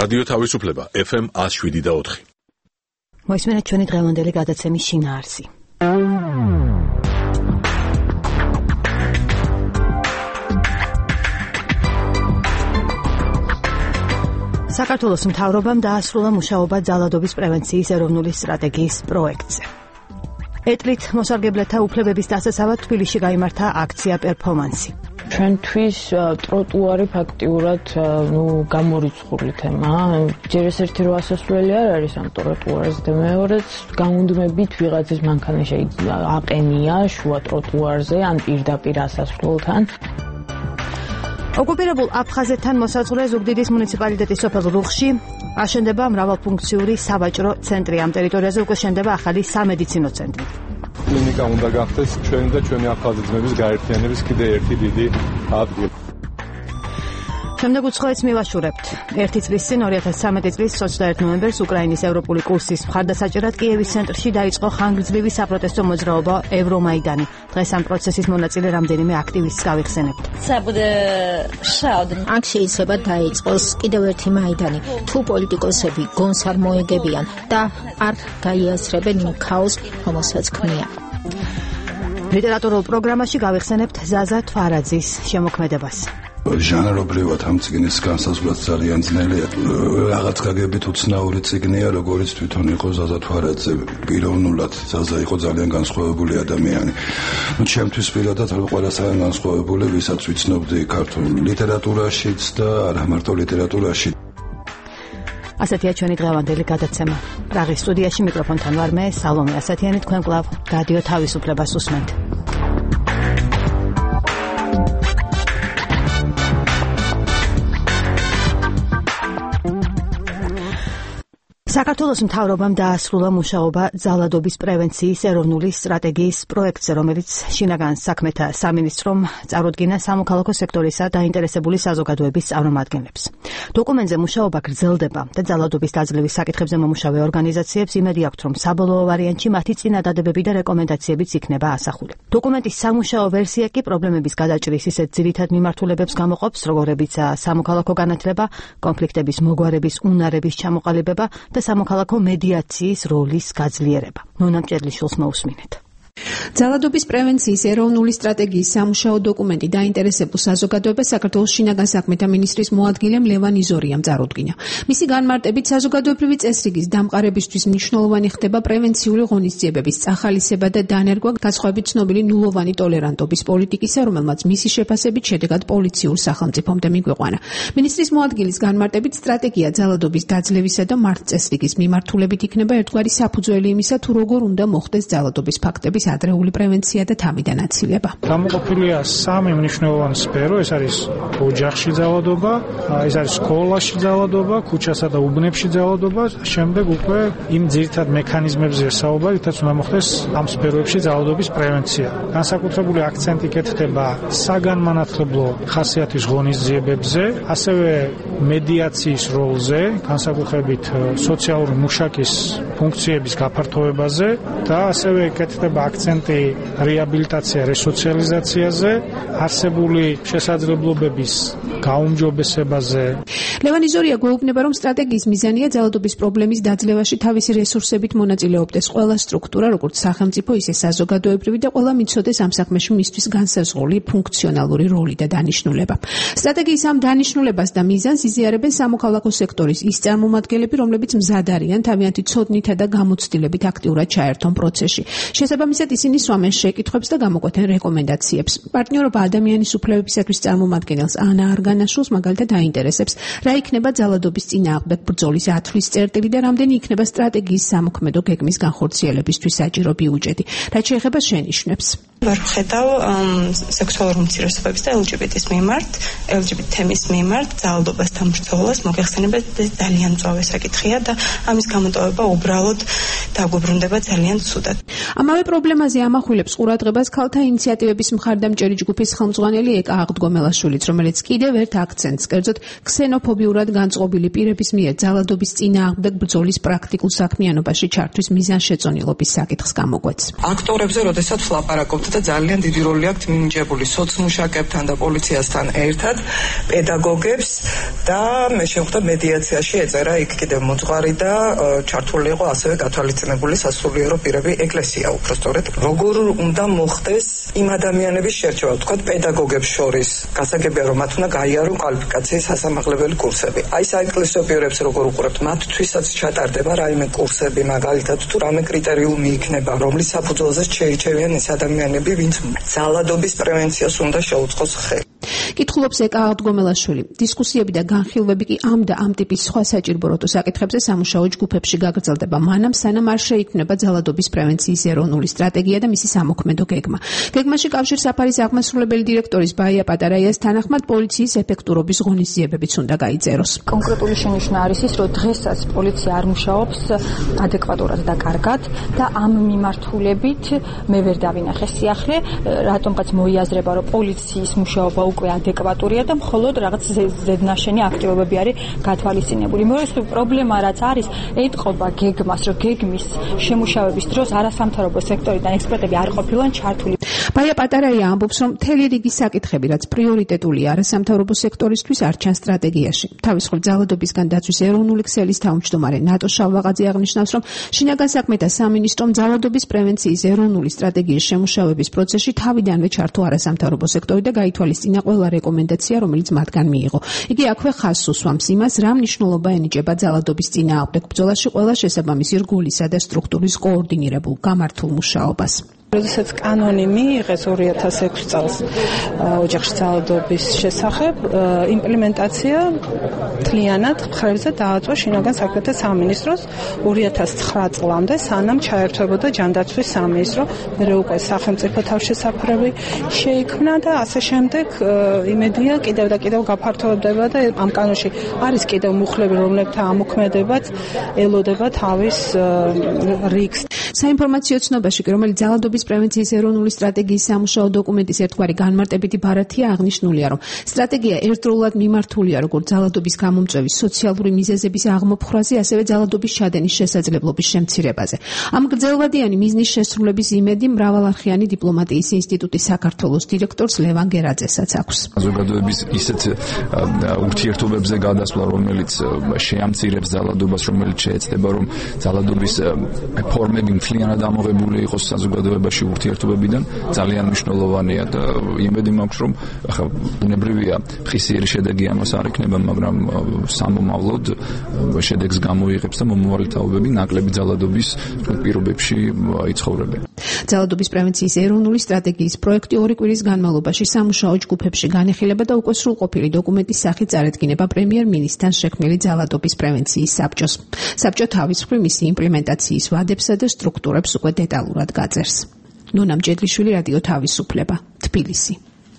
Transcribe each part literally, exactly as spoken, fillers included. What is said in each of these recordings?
რადიო თავისუფლება ეფ ემ one oh seven და four. მოისმენთ ჩვენი დღევანდელი გადაცემის შინაარსი. საქართველოს მთავრობამ დაასრულა მუშაობა ძალადობის პრევენციის ეროვნული სტრატეგიის პროექტზე. ეტლით მოსარგებლეთა უფლებების დასაცავად თბილისში გაიმართა აქცია პერფორმანსი. ჩვენთვის ტროტუარი ფაქტიურად ნუ გამორიცხული თემა. ჯერ ეს ერთი რო ასასვლელი არ არის ამ ტროტუარზე და მეორეც გამუდმებით ვიღაცის მანქანა შეიძლება აყენია შუა ტროტუარზე ან პირდაპირ ასასვლელთან. ოკუპირებულ აფხაზეთთან მოსაზღვრე ზუგდიდის მუნიციპალიტეტის სოფელ რუხში აშენდება მრავალფუნქციური სავაჭრო ცენტრი. ამ ტერიტორიაზე უკვე შენდება ახალი სამედიცინო ცენტრი. კლინიკა უნდა გახდეს ჩვენი და ჩვენი აფხაზი ძმების გაერთიანების კიდე ერთი დიდი ადგილი. შემდეგ უცხოეთს მივაშურებთ. ერთი წლის წინ ორი ათას ცხრამეტი წლის ოცდაერთი ნოემბერს უკრაინის ევროპული კურსის მხარდასაჭერად კიევის ცენტრში დაიწყო ხანგრძლივი საპროტესტო მოძრაობა ევრომაიდანი. დღეს ამ პროცესის მონაწილე რამდენიმე აქტივისტს გავიხსენებთ. აქ შეიძლება დაიწყოს კიდევ ერთი მაიდანი, თუ პოლიტიკოსები გონს არ მოეგებიან და არ გაიაზრებენ იმ ქაოსს, რომელსაც ქმნიან. ლიტერატურულ პროგრამაში გავიხსენებთ ზაზა თვარაძის შემოქმედებას. ჟანრობრივად ამ წიგნის განსაზღვრაც ძალიან ძნელია. რაღაც გაგებით უცნაური წიგნია, როგორც თვითონ იყო ზაზა თვარაძე. პიროვნულად ზაზა იყო ძალიან განსხვავებული ადამიანი. ნუ ჩემთვის პირადად ყველასთან განსხვავებული, ვისაც ვიცნობდი ქართულ ლიტერატურაშიც და არა მარტო ლიტერატურაში. ასეთია ჩვენი დღევანდელი გადაცემა. პრაღის სტუდიაში მიკროფონთან ვარ მე, სალომე ასათიანი. თქვენ კვლავ რადიო თავისუფლებას უსმენთ. საქართველოს მთავრობამ დაასრულა მუშაობა ძალადობის პრევენციის ეროვნული სტრატეგიის პროექტზე, რომელიც შინაგან საქმეთა სამინისტრომ წარუდგინა სამოქალაქო სექტორისა და დაინტერესებული საზოგადოების წარმომადგენლებს. დოკუმენტზე მუშაობა გრძელდება და ძალადობის დაძლევის საკითხებზე მომუშავე ორგანიზაციებს იმედი აქვთ, რომ საბოლოო ვარიანტში მათი წინადადებები და რეკომენდაციებიც იქნება ასახული. დოკუმენტის სამუშაო ვერსია კი პრობლემების გადაჭრის ისეთ ძირითად მიმართულებებს გამოყოფს, როგორებიცაა სამოქალაქო განათლება, კონფლიქტების მოგვარების უნარების ჩამოყალიბება და სამოქალაქო მედიაციის როლის გაძლიერება. ნონა მჭედლიშვილს მოусმინეთ. ძალადობის პრევენციის ეროვნული სტრატეგიის სამუშაო დოკუმენტი დაინტერესებულ საზოგადოებას საქართველოს შინაგან საქმეთა მინისტრის მოადგილემ ლევან იზორიამ წარუდგინა. მისი განმარტებით საზოგადოებრივი წესრიგის დამყარებისთვის მნიშვნელოვანი ხდება პრევენციული ღონისძიებების წახალისება და დანერგვა განსხვავებით ცნობილი ნულოვანი ტოლერანტობის პოლიტიკისა, რომელმაც მისი შეფასებით შედეგად პოლიციურ სახელმწიფომდე მიგვიყვანა. მინისტრის მოადგილის განმარტებით სტრატეგია ძალადობის დაძლევისა და მართლწესრიგის მიმართულებით იქნება ერთგვარი საფუძველი იმისა, თუ როგორ უნდა მოხდეს ძალადობის ფაქტების ადრეული პრევენცია და თავიდან აცილება. გამოყოფილია სამი მნიშვნელოვანი სფერო, ეს არის ოჯახში ძალადობა, ეს არის სკოლაში ძალადობა, ქუჩასა და უბნებში ძალადობა, შემდეგ უკვე იმ ძირითად მექანიზმებზე საუბარი, რითაც უნდა მოხდეს ამ სფეროებში ძალადობის პრევენცია. განსაკუთრებული აქცენტი კეთდება საგანმანათლებლო ხასიათის ღონისძიებებზე, ასევე მედიაციის როლზე, განსაკუთრებით სოციალური მუშაკის ფუნქციების გაფართოებაზე და ასევე კეთდება აქცენტი რეაბილიტაცია, რესოციალიზაციაზე, არსებული შესაძლებლობების გაუმჯობესებაზე. ლევან იზორია გვეუბნება, რომ სტრატეგიის მიზანია ძალადობის პრობლემის დაძლევაში თავისი რესურსებით მონაწილეობდეს ყველა სტრუქტურა, როგორც სახელმწიფო, ისე საზოგადოებრივი და ყველა მიცოდეს ამ საქმეში მისთვის განსაზღვრული ფუნქციონალური როლი და დანიშნულება. სტრატეგიის ამ დანიშნულებას და მიზანს იზიარებენ სამოქალაქო სექტორის ის წარმომადგენლები, რომლებიც მზად არიან თავიანთი ცოდნითა და გამოცდილებით აქტიურად ჩაერთონ პროცესში. შესაბამისად ისინი სვამენ შეკითხვებს და გამოკვეთენ რეკომენდაციებს. პარტნიორობა ადამიანის უფლებებისათვის წარმომადგენელს ანა არგანაშვილს მაგალითად დაინტერესებს, რა იქნება ძალადობის წინააღმდეგ ბრძოლის ათვლის წერტილი და რამდენი იქნება სტრატეგიის სამოქმედო გეგმის განხორციელებისთვის საჭირო ბიუჯეტი. რაც შეეხება შენიშვნებს. ვარ ხედავ სექსუალური უმცირესობების და ელ ჯი ბი ტის მიმართ, ელ ჯი ბი ტი თემის მიმართ ძალადობასთან ბრძოლას მოგეხსენება ძალიან მწვავე საკითხია და ამის გამოტოვება უბრალოდ დაგვიბრუნდება ძალიან ცუდად. ამავე პრობლემაზე ამახვილებს ყურადღებას ქალთა ინიციატივების მხარდამჭერი ჯგუფის ხელმძღვანელი ეკა აღდგომელაშვილიც, რომელიც კიდევ ერთ აქცენტს კერძოდ ქსენოფობიურად განწყობილი პირების მიერ ძალადობის წინააღმდეგ ბრძოლის პრაქტიკულ საქმიანობაში ჩართვის მიზანშეწონილობის საკითხს გამოგვეც. აქტორებზე, როდესაც ვლაპარაკობთ და ძალიან დიდი როლი აქვს მინიჭებული სოცმუშაკებთან და პოლიციასთან ერთად პედაგოგებს და მე შემხვდა მედიაციაში ეწერა იქ კიდევ მოძღვარი და ჩართული იყო ასევე გათვალისწინებული სასულიერო პირები ეკლესია უბრალოდ როგორ უნდა მოხდეს იმ ადამიანების შერჩევა თქვა პედაგოგებს შორის გასაგებია რომ მათ უნდა გაიარონ კვალიფიკაციის სასამართლებელი კურსები აი საეკლესიო პირებს როგორ უყურებთ მათთვისაც ჩატარდება რაიმე კურსები მაგალითად თუ რამე კრიტერიუმი იქნება რომლის საფუძველზე შეირჩევიან ეს ადამიანები ვინც ძალადობის პრევენციას უნდა შეუწყოს ხელი კითხულობს ეკა აღდგომელაშვილი. დისკუსიები და განხილვები კი ამ და ამ ტიპის სხვა საჭიროებო საკითხებზე სამუშაო ჯგუფებში გაგრძელდება, მანამ სანამ არ შეიქმნება ძალადობის პრევენციის ეროვნული სტრატეგია და მისი სამოქმედო გეგმა. გეგმაში კავშირსაფარის აღმასრულებელი დირექტორის ბაია პატარაიას თანახმად პოლიციის ეფექტურობის ღონისძიებებიც უნდა გაიწეროს. კონკრეტული შენიშვნა არის ის, რომ დღესაც პოლიცია არ მუშაობს ადეკვატურად და კარგად და ამ მიმართულებით მე ვერ დავინახე სიახლე, რატომღაც მოიაზრება, რომ პოლიციის მუშაობა უკვე ადეკვატურია და მხოლოდ რაღაც ზედნაშენი აქტივობები არის გათვალისწინებული. მეორე პრობლემა რაც არის, ეთყობა გეგმას, რომ გეგმის შემუშავების დროს არასამთავრობო სექტორიდან ექსპერტები არ ყოფილან ჩართული. ბაია პატარაია ამბობს, რომ მთელი რიგი საკითხები, რაც პრიორიტეტულია არასამთავრობო სექტორისთვის, არ ჩანს სტრატეგიაში. თავის მხრივ ძალადობისგან დაცვის ეროვნული ქსელის თავმჯდომარე ნატო შალვაღაძე აღნიშნავს, რომ შინაგან საქმეთა სამინისტრომ ძალადობის პრევენციის ეროვნული სტრატეგიის შემუშავების პროცესში თავიდანვე ჩართო არასამთავრობო სექტორი და გაითვალისწინა ყველა რეკომენდაცია, რომელიც მათგან მიიღო. იგი აქვე ხაზს უსვამს იმას, რა მნიშვნელობა ენიჭება ძალადობის წინააღმდეგ ბრძოლაში ყველა შესაბამისი რგოლისა და სტრუქტურის კოორდინირებულ გამართულ მუშაობას. როდესაც კანონი მიიღეს ორი ათას ექვსი წელს ოჯახში ძალადობის შესახებ, იმპლემენტაცია მთლიანად მხრებზე დააწვა შინაგან საქმეთა სამინისტროს ორი ათას ცხრა წლამდე, სანამ ჩაერთვებოდა ჯანდაცვის სამინისტრო, მერე უკვე სახელმწიფო თავშესაფრები შეიქმნა და ასე შემდეგ იმედია კიდევ და კიდევ გაფართოვდება და ამ კანონში არის კიდევ მუხლები, რომლებთან ამოქმედებაც ელოდება თავის რიგს. საინფორმაციო ცნობაში, რომელიც ძალადობის პრევენციის ეროვნული სტრატეგიის სამუშაო დოკუმენტის ერთგვარი განმარტებითი ბარათია, აღნიშნულია, რომ სტრატეგია ერთდროულად მიმართულია როგორც ძალადობის გამომწვევის სოციალური მიზეზების აღმოფხვრაზე, ასევე ძალადობის ჩადენის შესაძლებლობის შემცირებაზე. ამ გრძელვადიანი მიზნის შესრულების იმედი მრავალარხიანი დიპლომატიის ინსტიტუტის საქართველოს დირექტორს ლევან გერაძესაც აქვს. საზოგადოების ისეთ ურთიერთობებზე გადასვლა, რომელიც შეამცირებს ძალადობას, რომელიც შეეცდება, რომ ძალადობის ფორმები მთლიანად ამოღებული იყოს საზოგადოებაში ურთიერთობებიდან, ძალიან მნიშვნელოვანია და იმედი მაქვს, რომ ახლა ბუნებრივია ხისიერი შედეგი ამას არ იქნება, მაგრამ სამომავლოდ შედეგს გამოიღებს და მომავალი თაობები ნაკლები ძალადობის პირობებში იცხოვრებენ. ძალადობის პრევენციის ეროვნული სტრატეგიის პროექტი ორი კვირის განმავლობაში სამუშაო ჯგუფებში განიხილება და უკვე სრულყოფილი დოკუმენტის სახით წარედგინება პრემიერ-მინისტრთან შექმნილი ძალადობის პრევენციის საბჭოს. საბჭო თავის მხრივ მისი იმპლემენტაციის ვადებსა და სტრუქტურებს უკვე დეტალურად გაწერს. ნუნა მჭედლიშვილი, რადიო თავისუფლება, თბილისი.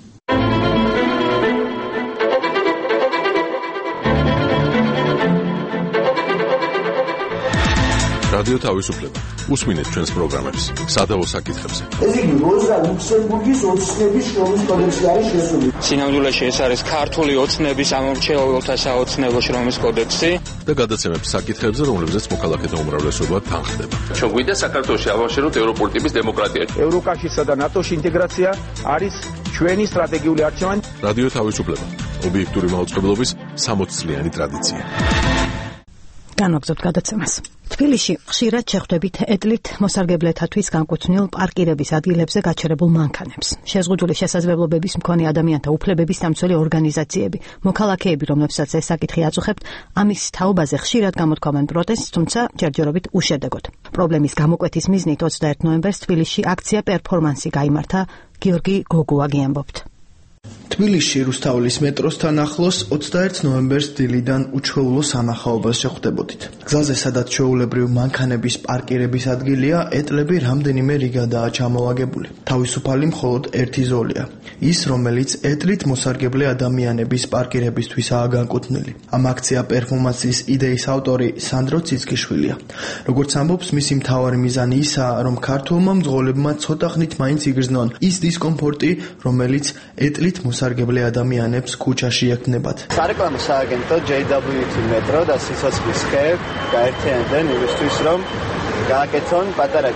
რადიო თავისუფლება. უსმინეთ ჩვენს პროგრამებს სადავო საკითხებზე. ეს იგი როზა ლუქსემბურგის ოცნების შრომის კოდექსი არის შესული. სინამდვილეში ეს არის ქართული ოცნების ამომრჩეველთა საოცნებო შრომის კოდექსი და გადაცემებს საკითხებზე, რომლებზეც მოქალაქეთა უმრავლესობა თანხდება. ჩვენ გვინდა საქართველოში ავაშენოთ ევროპული ტიპის დემოკრატია. ევროკავშირსა და ნატოში ინტეგრაცია არის ჩვენი სტრატეგიული არჩევანი. რადიო თავისუფლება. ობიექტური მაუწყებლობის სამოც წლიანი ტრადიცია. განვაგრძობთ გადაცემას. თბილისში ხშირად შეხვდებით ეტლით მოსარგებლეთათვის განკუთვნილ პარკირების ადგილებზე გაჩერებულ მანქანებს. შეზღუდული შესაძლებლობების მქონე ადამიანთა უფლებების დამცველი ორგანიზაციები, მოქალაქეები, რომლებსაც ეს საკითხი აწუხებთ, ამის თაობაზე ხშირად გამოთქვამენ პროტესტს, თუმცა ჯერჯერობით უშედეგოდ. პრობლემის გამოკვეთის მიზნით ოცდაერთი ნოემბერს თბილისში აქცია პერფორმანსი გაიმართა. გიორგი გოგუაგი ამბობთ. თბილისში რუსთაველის მეტროსთან ახლოს ოცდაერთი ნოემბერს დილიდან უჩვეულო სანახაობას შეხვდებოდით. გზაზე, სადაც ჩვეულებრივ მანქანების პარკირების ადგილია, ეტლები რამდენიმე რიგადაა ჩამოვაგებული. თავისუფალი მხოლოდ ერთი ზოლია, ის, რომელიც ეტლით მოსარგებლე ადამიანების პარკირებისთვისაა განკუთვნილი. ამ აქცია პერფორმანსის იდეის ავტორი სანდრო ციცკიშვილია. როგორც ამბობს, მისი მთავარი მიზანი ისაა, რომ ქართულმა მძღოლებმა ცოტა ხნით მაინც იგრძნონ ის დისკომფორტი, რომელიც ეტლით მოსარგებლე ადამიანებს ქუჩაში ექნებათ. სარეკლამო სააგენტო ჯეი დაბლიუ T მეტრო და სიცოცხლის ხე გაერთიანდნენ იმისთვის, რომ გააკეთონ პატარა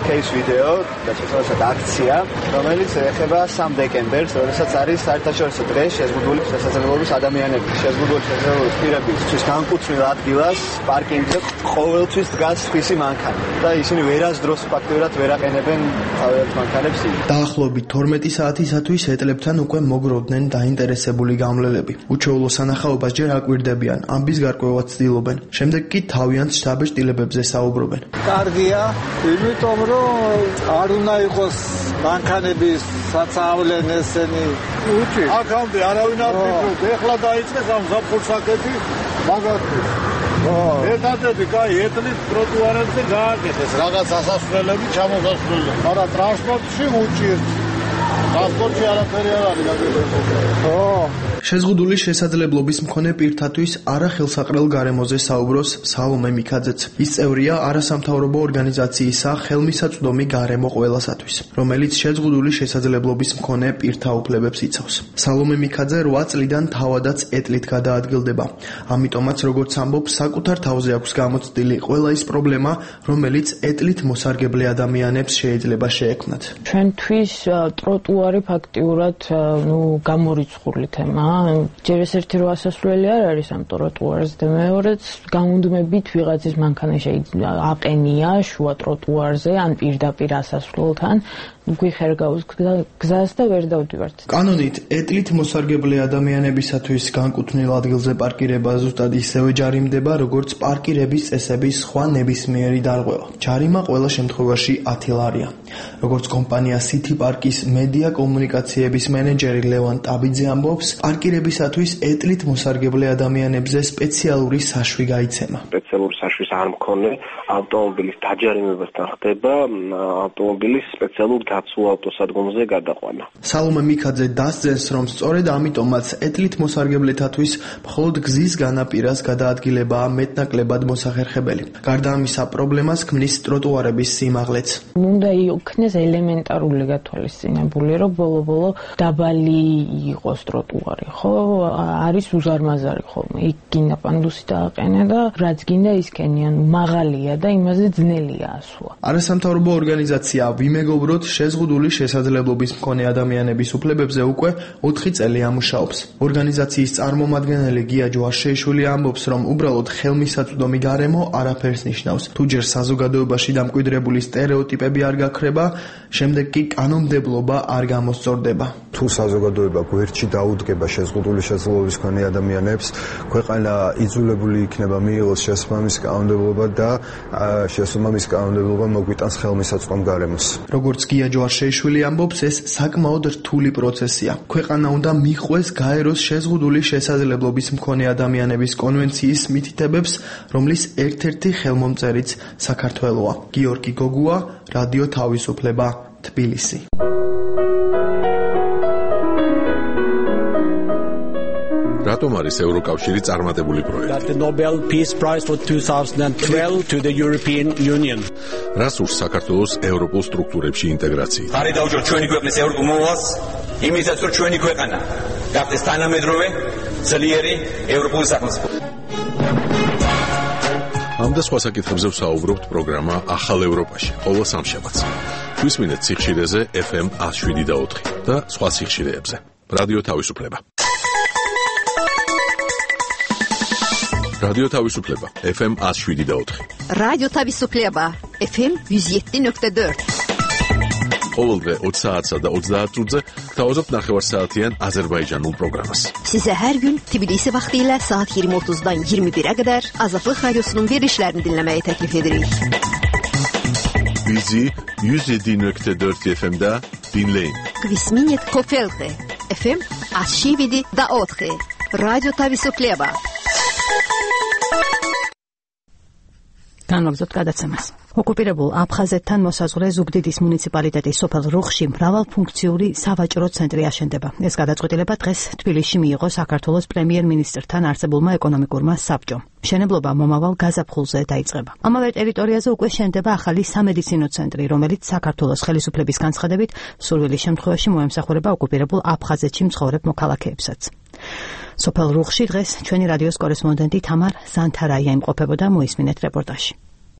case video და შესაძლოა აქცია, რომელიც ეხება სამ დეკემბერს, როდესაც არის საერთაშორისო დღე შეზღუდული შესაძლებლობის ადამიანების შეზღუდული შესაძლებლობის პირებისთვის განკუთვნილ ადგილას პარკინგზე ყოველთვის დგას ფისი მანქანა და ისინი ვერასდროს ფაქტობრივად ვერ აყენებენ თავიანთ მანქანებს. დაახლოებით თორმეტი საათისათვის ეტლებთან უკვე მოგროვდნენ დაინტერესებული გამლელები. უჩვეულო სანახაობას ჯერ აკვირდებიან, ამბის გარკვევას ცდილობენ. შემდეგ კი თავიანთ შთაბეჭდილებებზე საუბრობენ. კარგია, იმიტომ რომ არ უნდა იყოს მანქანების საწავლენ ესენი უჭი. აქამდე არავინ არ ფიქრობდა, ეხლა დაიწყეს ამ ზაფხულსაკეთი მაგათი. ერთადერთი კაი ეტლით ტროტუარებზე გააკეთეს რაღაც ასასვლელები, ჩამოსასვლელები, მაგრამ ტრანსპორტში უჭირთ. ტრანსპორტში არაფერი არ არის გაგებულებული. შეზღუდული შესაძლებლობის მქონე პირთათვის არახელსაყრელ გარემოზე საუბრობს სალომე მიქაძეც. ის წევრია არასამთავრობო ორგანიზაციისა ხელმისაწვდომი გარემო ყველასათვის, რომელიც შეზღუდული შესაძლებლობის მქონე პირთა უფლებებს იცავს. სალომე მიქაძე რვა წლიდან თავადაც ეტლით გადაადგილდება. ამიტომაც, როგორც ამბობს, საკუთარ თავზე აქვს გამოცდილი ყველა ის პრობლემა, რომელიც ეტლით მოსარგებლე ადამიანებს შეიძლება შეექმნათ. ჩვენთვის ტროტუარი ფაქტიურად ნუ გამორიცხული თემაა. ჯერ ეს ერთი რო ასასვლელი არ არის ამ ტროტუარზე და მეორეც გამუდმებით ვიღაცის მანქანა შეიძლება აყენია შუა ტროტუარზე ან პირდაპირ ასასვლელთან გვიხერგავს გზას და ვერ დავდივართ. კანონით ეტლით მოსარგებლე ადამიანებისათვის განკუთვნილ ადგილზე პარკირება ზუსტად ისევე ჯარიმდება, როგორც პარკირების წესების სხვა ნებისმიერი დარღვევა. ჯარიმა ყველა შემთხვევაში ათი ლარია. როგორც კომპანია City Park-ის მედია კომუნიკაციების მენეჯერი ლევან ტაბიძე ამბობს, პარკირებისათვის ეტლით მოსარგებლე ადამიანებზე სპეციალური საშვი გაიცემა. სპეციალური საშვის არ მქონე ავტომობილის დაჯარიმებასთან ხდება ავტომობილის სპეციალურ დაცულ ავტოსადგომზე გადაყვანა. სალომე მიქაძე დასძენს, რომ სწორედ ამიტომაც ეტლით მოსარგებლეთათვის მხოლოდ გზის განაპირას გადაადგილებაა მეტნაკლებად მოსახერხებელი. გარდა ამისა, პრობლემას ქმნის ტროტუარების სიმაღლეც. უნდა იქნეს ელემენტარული გათვალისწინებული, რომ ბოლო-ბოლო დაბალი იყოს ტროტუარი, ხო? არის უზარმაზარი ხოლმე. იქ გინდა პანდუსი დააყენე და რაც გინდა ისკენიან, მაღალია და იმაზე ძნელია ასვლა. არასამთავრობო ორგანიზაცია ვიმეგობროთ შეზღუდული შესაძლებლობის მქონე ადამიანების უფლებებზე უკვე ოთხი წელი ამუშაობს. ორგანიზაციის წარმომადგენელი გია ჯვარშეიშვილი ამბობს, რომ უბრალოდ ხელმისაწვდომი გარემო არაფერს ნიშნავს. თუ ჯერ საზოგადოებაში დამკვიდრებული სტერეოტიპები არ გაქრება, შემდეგ კი კანონმდებლობა არ გამოსწორდება. თუ საზოგადოება გვერდში დაუდგება შეზღუდული შესაძლებლობის მქონე ადამიანებს, ქვეყანა იძულებული იქნება მიიღოს შესაბამისი კანონმდებლობა და შესაბამისი კანონმდებლობა მოგვიტანს ხელმისაწვდომ გარემოს. როგორც გია ჯვარშეიშვილი ამბობს, ეს საკმაოდ რთული პროცესია. ქვეყანა უნდა მიხვეს გაეროს შეზღუდული შესაძლებლობის მქონე ადამიანების კონვენციის მითითებებს, რომლის ერთ-ერთი ხელმომწერიც საქართველოა. გიორგი გოგუა, რადიო თავისუფლება, თბილისი. რატომ არის ევროკავშირი წარმატებული პროექტი? The Nobel Peace Prize for twenty twelve to the European Union. რას ურს საქართველოს ევროპულ სტრუქტურებში ინტეგრაცია? ხარი დაუჭიროთ ჩვენი ქვეყნის ევროპულ მოვალს, იმისაც რომ ჩვენი ქვეყანა გახდეს თანამედროვე, ძლიერი ევროპული სახელმწიფო. ამ და სხვა საკითხებზე ვსაუბრობთ პროგრამა ახალ ევროპაში, ყოველ სამშაბათს. გვისმინეთ სიხშირეზე ეფ ემ one oh seven და ოთხი და სხვა სიხშირეებზე. რადიო თავისუფლება. რადიო თავისუფლება, ეფ ემ one oh seven და ოთხი. რადიო თავისუფლება, ეფ ემ one oh seven point four. ყოველდღე ოცი საათსა და ოცდაათ წუთზე გთავაზობთ ნახევარსაათიან აზერბაიჯანულ პროგრამას. Size her gün Tbilisi vaxtilə saat yirmi otuzdan iyirmi birə qədər Azadlıq Radiosunun verilişlərini dinləməyi təklif edirik. Bizi one oh seven point four efe em'də dinləyin. Gvisminət Kofelte, efe em one oh seven da ოთხი. Რადიო თავისუფლება. განვაგრძობთ გადაცემას. ოკუპირებულ აფხაზეთთან მოსაზღვრე ზუგდიდის მუნიციპალიტეტის სოფელ რუხში მრავალფუნქციური სავაჭრო ცენტრი აშენდება. ეს გადაწყვეტილება დღეს თბილისში მიიღო საქართველოს პრემიერ-მინისტრთან არსებულმა ეკონომიკურმა საბჭომ. მშენებლობა მომავალ გაზაფხულზე დაიწყება. ამავე ტერიტორიაზე უკვე შენდება ახალი სამედიცინო ცენტრი, რომელიც საქართველოს ხელისუფლების განცხადებით სურვილის შემთხვევაში მოემსახურება ოკუპირებულ აფხაზეთში მცხოვრებ მოქალაქეებსაც. სოფელ რუხში დღეს ჩვენი რადიოს კორესპონდენტი თამარ ზანთარაია იმყოფებოდა, მოისმინეთ რეპორტაჟი.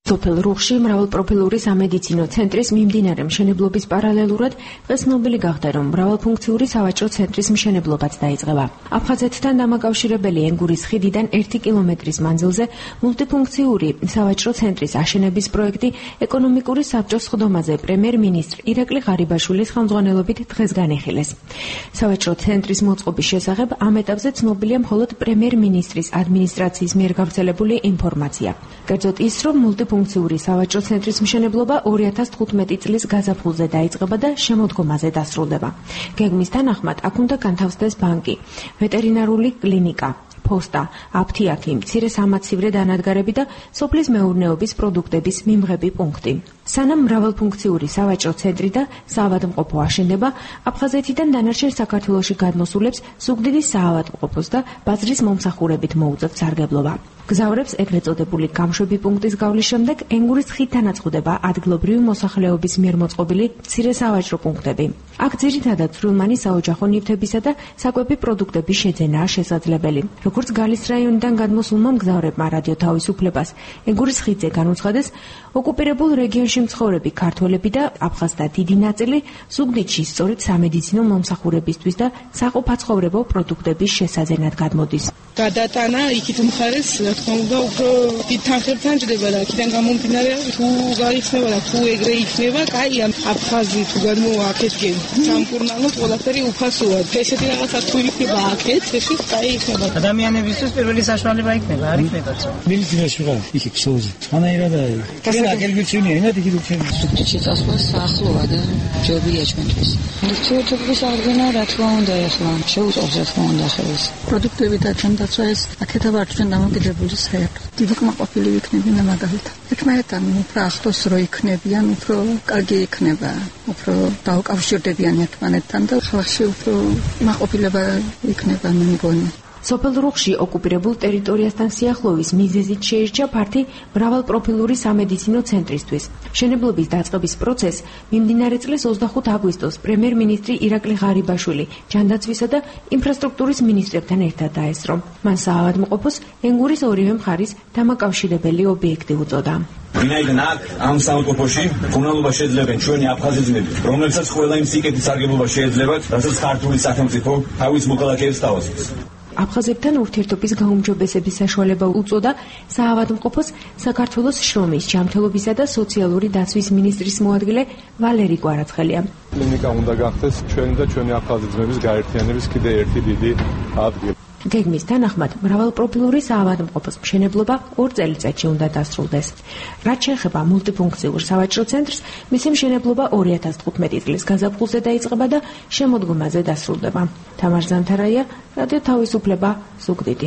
სოფელ რუხში მრავალპროფილური სამედიცინო ცენტრის მიმდინარე მშენებლობის პარალელურად დღეს ცნობილი გახდა, რომ მრავალფუნქციური სავაჭრო ცენტრის მშენებლობაც დაიწყება. აფხაზეთთან დამაკავშირებელი ენგურის ხიდიდან ერთი კილომეტრის მანძილზე მულტიფუნქციური სავაჭრო ცენტრის აშენების პროექტი ეკონომიკური საბჭოს სხდომაზე პრემიერ-მინისტრ ირაკლი ღარიბაშვილის ხელმძღვანელობით დღეს განიხილეს. სავაჭრო ცენტრის მოწყობის შესახებ ამ ეტაპზე ცნობილია მხოლოდ პრემიერ-მინისტრის ადმინისტრაციის მიერ გავრცელებული ინფორმაცია. კერძოდ ის, რომ მულტიფუნქციური სავაჭრო ცენტრის მშენებლობა ორი ათას თხუთმეტი წლის გაზაფხულზე დაიწყება და შემოდგომაზე დასრულდება. გეგმის თანახმად აქ უნდა განთავსდეს ბანკი, ვეტერინარული კლინიკა, ფოსტა, აფთიაქი, მცირე სამაცივრე დანადგარები და სოფლის მეურნეობის პროდუქტების მიმღები პუნქტი. სანამ მრავალფუნქციური სავაჭრო ცენტრი და საავადმყოფო აშენდება, აფხაზეთიდან დანარჩენ საქართველოში გადმოსულებს ზუგდიდის საავადმყოფოს და ბაზრის მომსახურებით მოუწევთ სარგებლობა. გზავრებს ეგრეთ წოდებული გამშვები პუნქტის გავლის შემდეგ ენგურის ხიდთან აწყდება ადგილობრივი მოსახლეობის მიერ მოწყობილი მცირე სავაჭრო პუნქტები. აქ ძირითადად სრულმანი საოჯახო ნივთებისა და საკვები პროდუქტების შეძენაა შესაძლებელი. როგორც გალის რაიონიდან გადმოსულმა მგზავრებმა რადიო თავისუფლებას ენგურის ხიდზე განუცხადეს, ოკუპირებულ რეგიონში მცხოვრები ქართველები და აფხაზთა დიდი ნაწილი ზუგდიდში სწორედ სამედიცინო მომსახურებისთვის და საყოფაცხოვრებო პროდუქტების შესაძენად გადმოდის. გადატანა იქით მხარეს, რა თქმა უნდა, უფრო დიდ თანხებთან ჯდება და აქედან გამომდინარე, თუ გაიხსნება და თუ ეგრე იქნება, კაი, აფხაზი თუ გადმოვა აქეთკენ სამკურნალოდ ყველაფერი უფასოა. ესეთი რაღაცა თუ იქნება აქეთ, ესე კაი იქნება. ადამიანებისთვის პირველი საშუალება იქნება, არ იქნება. მილიციაში ვარ, იქ ქსოვზე. მანაირად არის. აგერგიცინია, ინად იქ დუქენი. სუქტიში წასვლა საახლოა და ჯობია ჩვენთვის. ურთიერთობის აღდგენა რა თქმა უნდა ეხლა შეუწყობს რა თქმა უნდა ხელს. პროდუქტები და ჩვენდაცვა ეს აქეთა ვარ ჩვენ დამოკიდებული საერთოდ. დიდი კმაყოფილი ვიქნებინა მაგალითად. ერთმანეთთან უფრო ახლოს რო იქნებიან, უფრო კარგი იქნება, უფრო დაუკავშირდებიან ერთმანეთთან და ხალხში უფრო მაყოფილება იქნება მე მგონი. სოფელ რუხში ოკუპირებულ ტერიტორიასთან სიახლოვის მიზეზით შეირჩა ფართი მრავალპროფილური სამედიცინო ცენტრისთვის. მშენებლობის დაწყების პროცესს მიმდინარე წლის ოცდახუთ აგვისტოს პრემიერ-მინისტრი ირაკლი ღარიბაშვილი ჯანდაცვისა და ინფრასტრუქტურის მინისტრებთან ერთად დაესწრო. მან საავადმყოფოს ენგურის ორივე მხარის დამაკავშირებელი ობიექტი უწოდა. ვინაიდან აქ ამ საავადმყოფოში კომუნალობა შეძლებენ ჩვენი აფხაზი ძმები, რომლებსაც ყველა იმ სიკეთის სარგებლობა შეეძლებათ, რასაც ქართული სახელმწიფო თავის მოქალაქეებს თავაზობს. აფხაზებთან ურთიერთობის გაუმჯობესების საშუალება უწოდა საავადმყოფოს საქართველოს შრომის, ჯანმრთელობისა და სოციალური დაცვის მინისტრის მოადგილე ვალერი კვარაცხელია. კლინიკა უნდა გახდეს ჩვენი და ჩვენი აფხაზი ძმების გაერთიანების კიდე ერთი დიდი ადგილი. გეგმის თანახმად მრავალპროფილური საავადმყოფოს მშენებლობა ორ წელიწადში უნდა დასრულდეს. რაც შეეხება მულტიფუნქციურ სავაჭრო ცენტრს, მისი მშენებლობა ორი ათას თხუთმეტი წლის გაზაფხულზე დაიწყება და შემოდგომაზე დასრულდება. თამარ ზანთარაია, რადიო თავისუფლება, ზუგდიდი.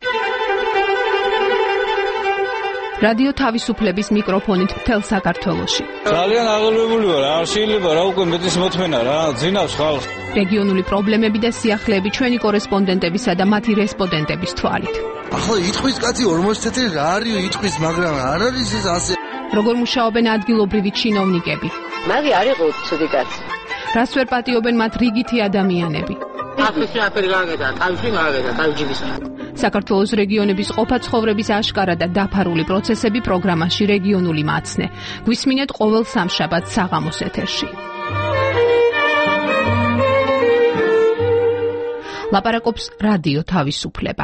რადიო თავისუფლების მიკროფონით მთელ საქართველოში. ძალიან აღელვებული ვარ, არ შეიძლება რა უკვე მეტის მოთმენა რა, ძინავს ხალხს. რეგიონული პრობლემები და სიახლეები ჩვენი კორესპონდენტებისა და მათი რესპონდენტების თვალით. ახლა იტყვის კაცი ორმოცი წელი რა არის იტყვის, მაგრამ არ არის ეს ასე. როგორ მუშაობენ ადგილობრივი ჩინოვნიკები? მაგი არ იყო ცუდი კაცი. რას ვერ პატიობენ მათ რიგითი ადამიანები? ახლა შეაფერი გაგედა, თავში გაგედა, თავჯიბის. საქართველოს რეგიონების ყოფა-ცხოვრების აშკარა და დაფარული პროცესები პროგრამაში რეგიონული მაცნე. გვისმინეთ ყოველ სამშაბათს საღამოს ეთერში. ლაპარაკობს რადიო თავისუფლება.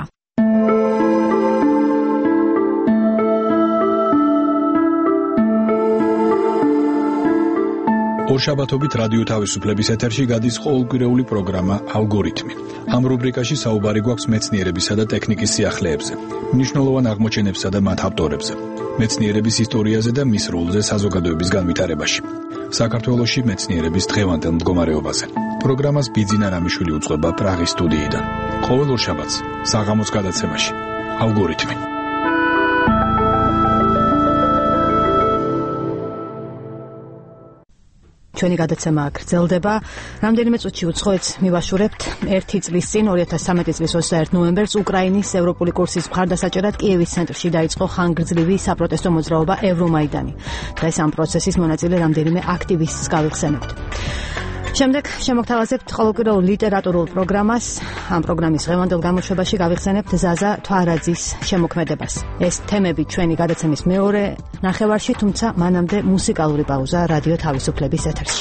ორშაბათობით რადიო თავისუფლების ეთერში გადის ყოველკვირეული პროგრამა ალგორითმი. ამ რუბრიკაში საუბარი გვაქვს მეცნიერებისა და ტექნიკის სიახლეებზე, მნიშვნელოვან აღმოჩენებსა და მათ ავტორებზე, მეცნიერების ისტორიაზე და მის როლზე საზოგადოების განვითარებაში. საქართველოში მეცნიერების დღევანდელ მდგომარეობაზე. პროგრამას ბიძინა რამიშვილი უძღვება პრაღის სტუდიიდან. ყოველ ორშაბათს საღამოს გადაცემაში ალგორითმი. ჩვენი გადაცემა გრძელდება. რამდენიმე წუთში უცხოეთს მივაშურებთ. ერთი წლის წინ ორი ათას სამეტი წლის ოცდაერთი ნოემბერს უკრაინის ევროპული კურსის მხარდასაჭერად კიევის ცენტრში დაიწყო ხანგრძლივი საპროტესტო მოძრაობა ევრომაიდანი. დღეს ამ პროცესის მონაწილე რამდენიმე აქტივისტს გავიხსენებთ. შემდეგ შემოგთავაზებთ ყოველკვირეულ ლიტერატურულ პროგრამას. ამ პროგრამის დღევანდელ გამოშვებაში გავიხსენებთ ზაზა თვარაძის შემოქმედებას. ეს თემები ჩვენი გადაცემის მეორე ნახევარში, თუმცა მანამდე მუსიკალური პაუზა რადიო თავისუფლების ეთერში.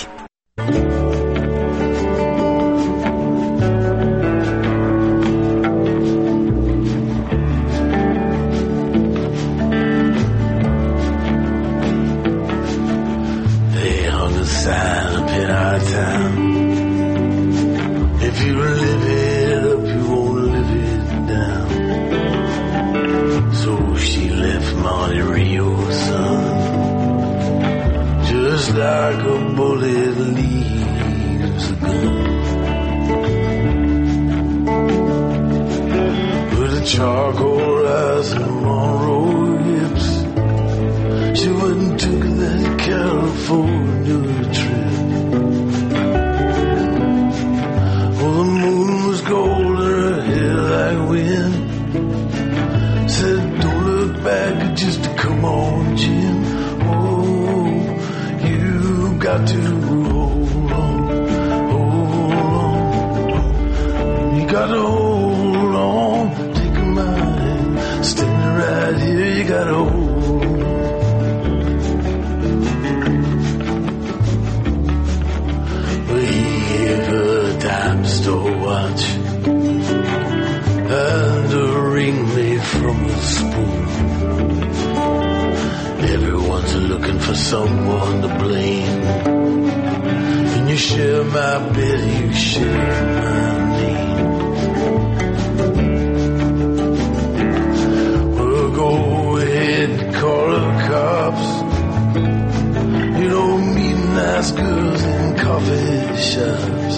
Someone to blame. When you share my bed, you share my name. Well, go ahead and call the cops. You don't meet nice girls in coffee shops.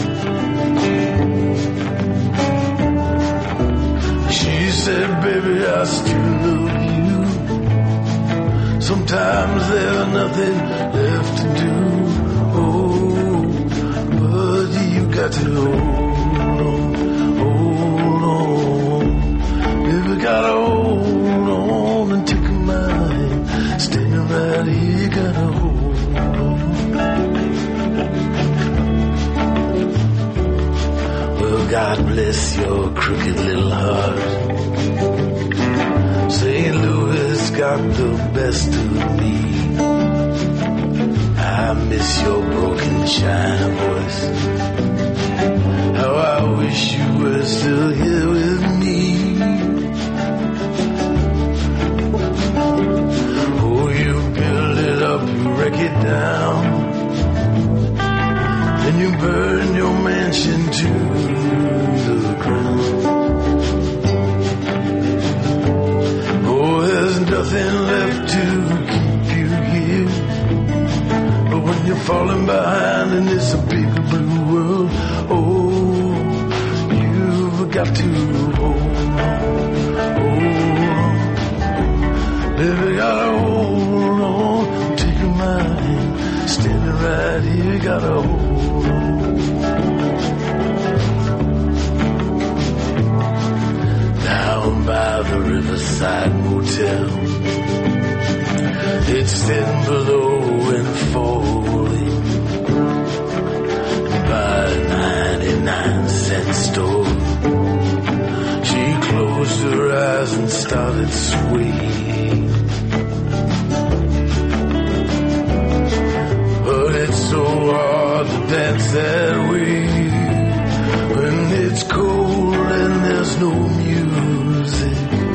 She said, baby, I still love you. Sometimes there's nothing left to do. Oh, but you got to hold on, hold on. Baby, gotta hold on and take a mind. Standing right here, you gotta hold on. Well, God bless your crooked little heart. Saint Louis got the best of me. I miss your broken china voice. How I wish you were still here with me. Oh, you build it up, you wreck it down. Then you burn your mansion to the ground. There's nothing left to keep you here. But when you're falling behind in this big blue world, oh, you've got to hold on, hold on. Baby, gotta hold on, take a mind, standing right here, gotta hold on. Down by the Riverside Motel, it's thin below and falling. By a ninety-nine cent store, she closed her eyes and started swaying. But it's so hard to dance that way when it's cold and there's no music.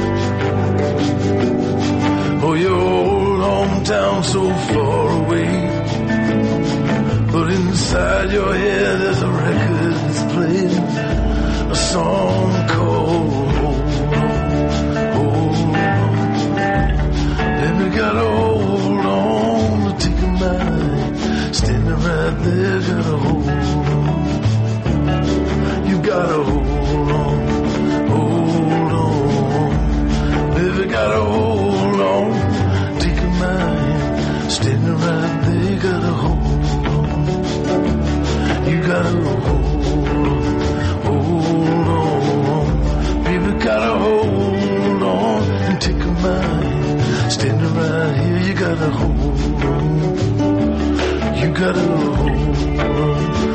Oh, your old hometown so far away, but inside your head there's a record that's playing a song called Hold On, Hold On. Baby, gotta hold on to take a mind, standing right there, gotta hold on. You gotta hold on, hold on. Baby, gotta hold on, take a mind, standing right there, gotta hold on. You gotta hold on, hold on. Baby, gotta hold on and take a mind, standing right here, you gotta hold on. You gotta hold on.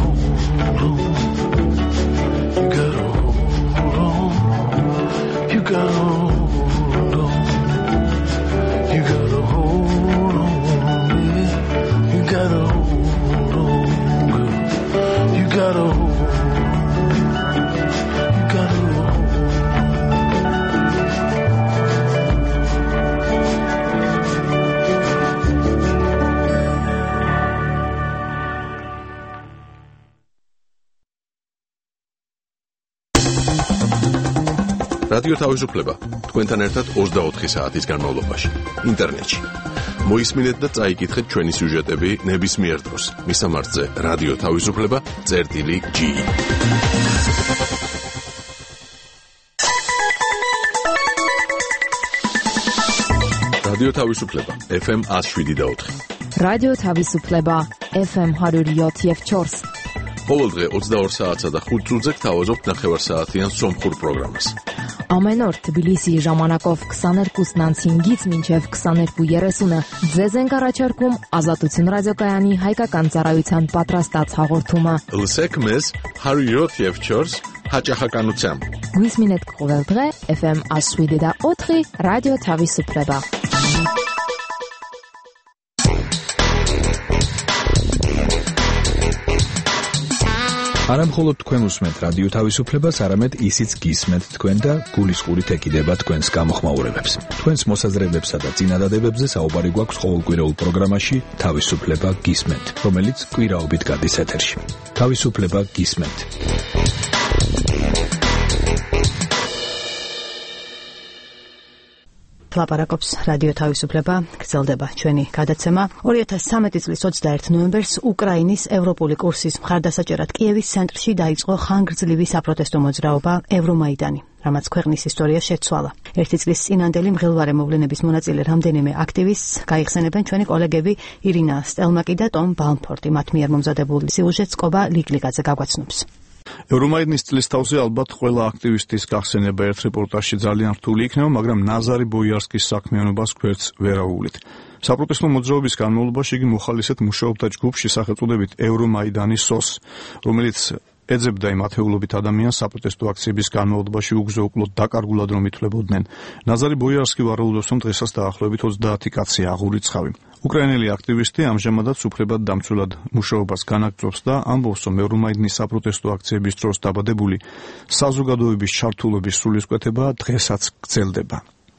hold on. You gotta hold on. You gotta hold on. You gotta hold on, yeah. You gotta hold on, girl. You gotta hold on. You gotta hold on. რადიო თავისუფლება თქვენთან ერთად ოცდაოთხი საათის განმავლობაში ინტერნეტში. მოისმინეთ და წაიკითხეთ ჩვენი სიუჟეტები ნებისმიერ დროს. მისამართზე რადიო თავისუფლება წერტილი ჯი. რადიო თავისუფლება ეფ ემ one oh seven და four. რადიო თავისუფლება ეფ ემ one oh seven და four. ყოველდღე ოცდაორ საათსა და ხუთ წუთზე გთავაზობთ ნახევარსაათიან სომხურ პროგრამას. Ամեն օր Թբիլիսի ժամանակով twenty-two հինգից մինչև twenty-two thirty-ը ձեզ ենք առաջարկում Ազատություն ռադիոկայանի հայկական ծառայության պատրաստած հաղորդումը։ Լսեք մեզ one oh seven და four հաճախականությամբ։ Գույսմինետ կողելդղե էֆ էմ one oh seven და four ռադիո Թավիսուփլեբա։ არამხოლოდ თქვენ უსმენთ რადიო თავისუფლებას, არამედ ისიც გისმენთ თქვენ და გულისყურით ეკიდება თქვენს გამოხმაურებებს. თქვენს მოსაზრებებსა და წინადადებებზე საუბარი გვაქვს ყოველკვირეულ პროგრამაში თავისუფლება გისმენთ, რომელიც კვირაობით გადის ეთერში. თავისუფლება გისმენთ. ლაპარაკობს რადიო თავისუფლება, გრძელდება ჩვენი გადაცემა. two thousand thirteen წლის twenty-first ნოემბერს უკრაინის ევროპული კურსის მხარდასაჭერად კიევის ცენტრში დაიწყო ხანგრძლივი საპროტესტო მოძრაობა ევრომაიდანი, რამაც ქვეყნის ისტორია შეცვალა. ერთი წლის წინანდელი მღელვარე მოვლენების მონაწილე რამდენიმე აქტივისტს გაიხსენებენ ჩვენი კოლეგები ირინა სტელმაკი და ტომ ბალმფორდი. მათ მიერ მომზადებული სიუჟეტს ყობა ლიკლიკაძე გაგვაცნობს. ევრომაიდნის წლისთავზე ალბათ ყველა აქტივისტის გახსენება ერთ რეპორტაჟში ძალიან რთული იქნება, მაგრამ ნაზარი ბოიარსკის საქმიანობას გვერდს ვერ აუვლით. საპროტესტო მოძრაობის განმავლობაში იგი მოხალისედ მუშაობდა ჯგუფში სახელწოდებით ევრომაიდანი სოს, რომელიც ეძებდა იმ ათეულობით ადამიანს საპროტესტო აქციების განმავლობაში უგზო-უკლოდ დაკარგულად რომ ითვლებოდნენ. ნაზარი ბოიარსკი ვარაუდობს, რომ დღესაც დაახლოებით ოცდაათი კაცი აღურიცხავი. უკრაინელი აქტივისტი ამჟამადაც უფლებად დამცველად მუშაობას განაგრძობს და ამბობს, რომ ევრომაიდნის საპროტესტო აქციების დროს დაბადებული საზოგადოების ჩართულობის სულისკვეთება დღესაც გრძელდება.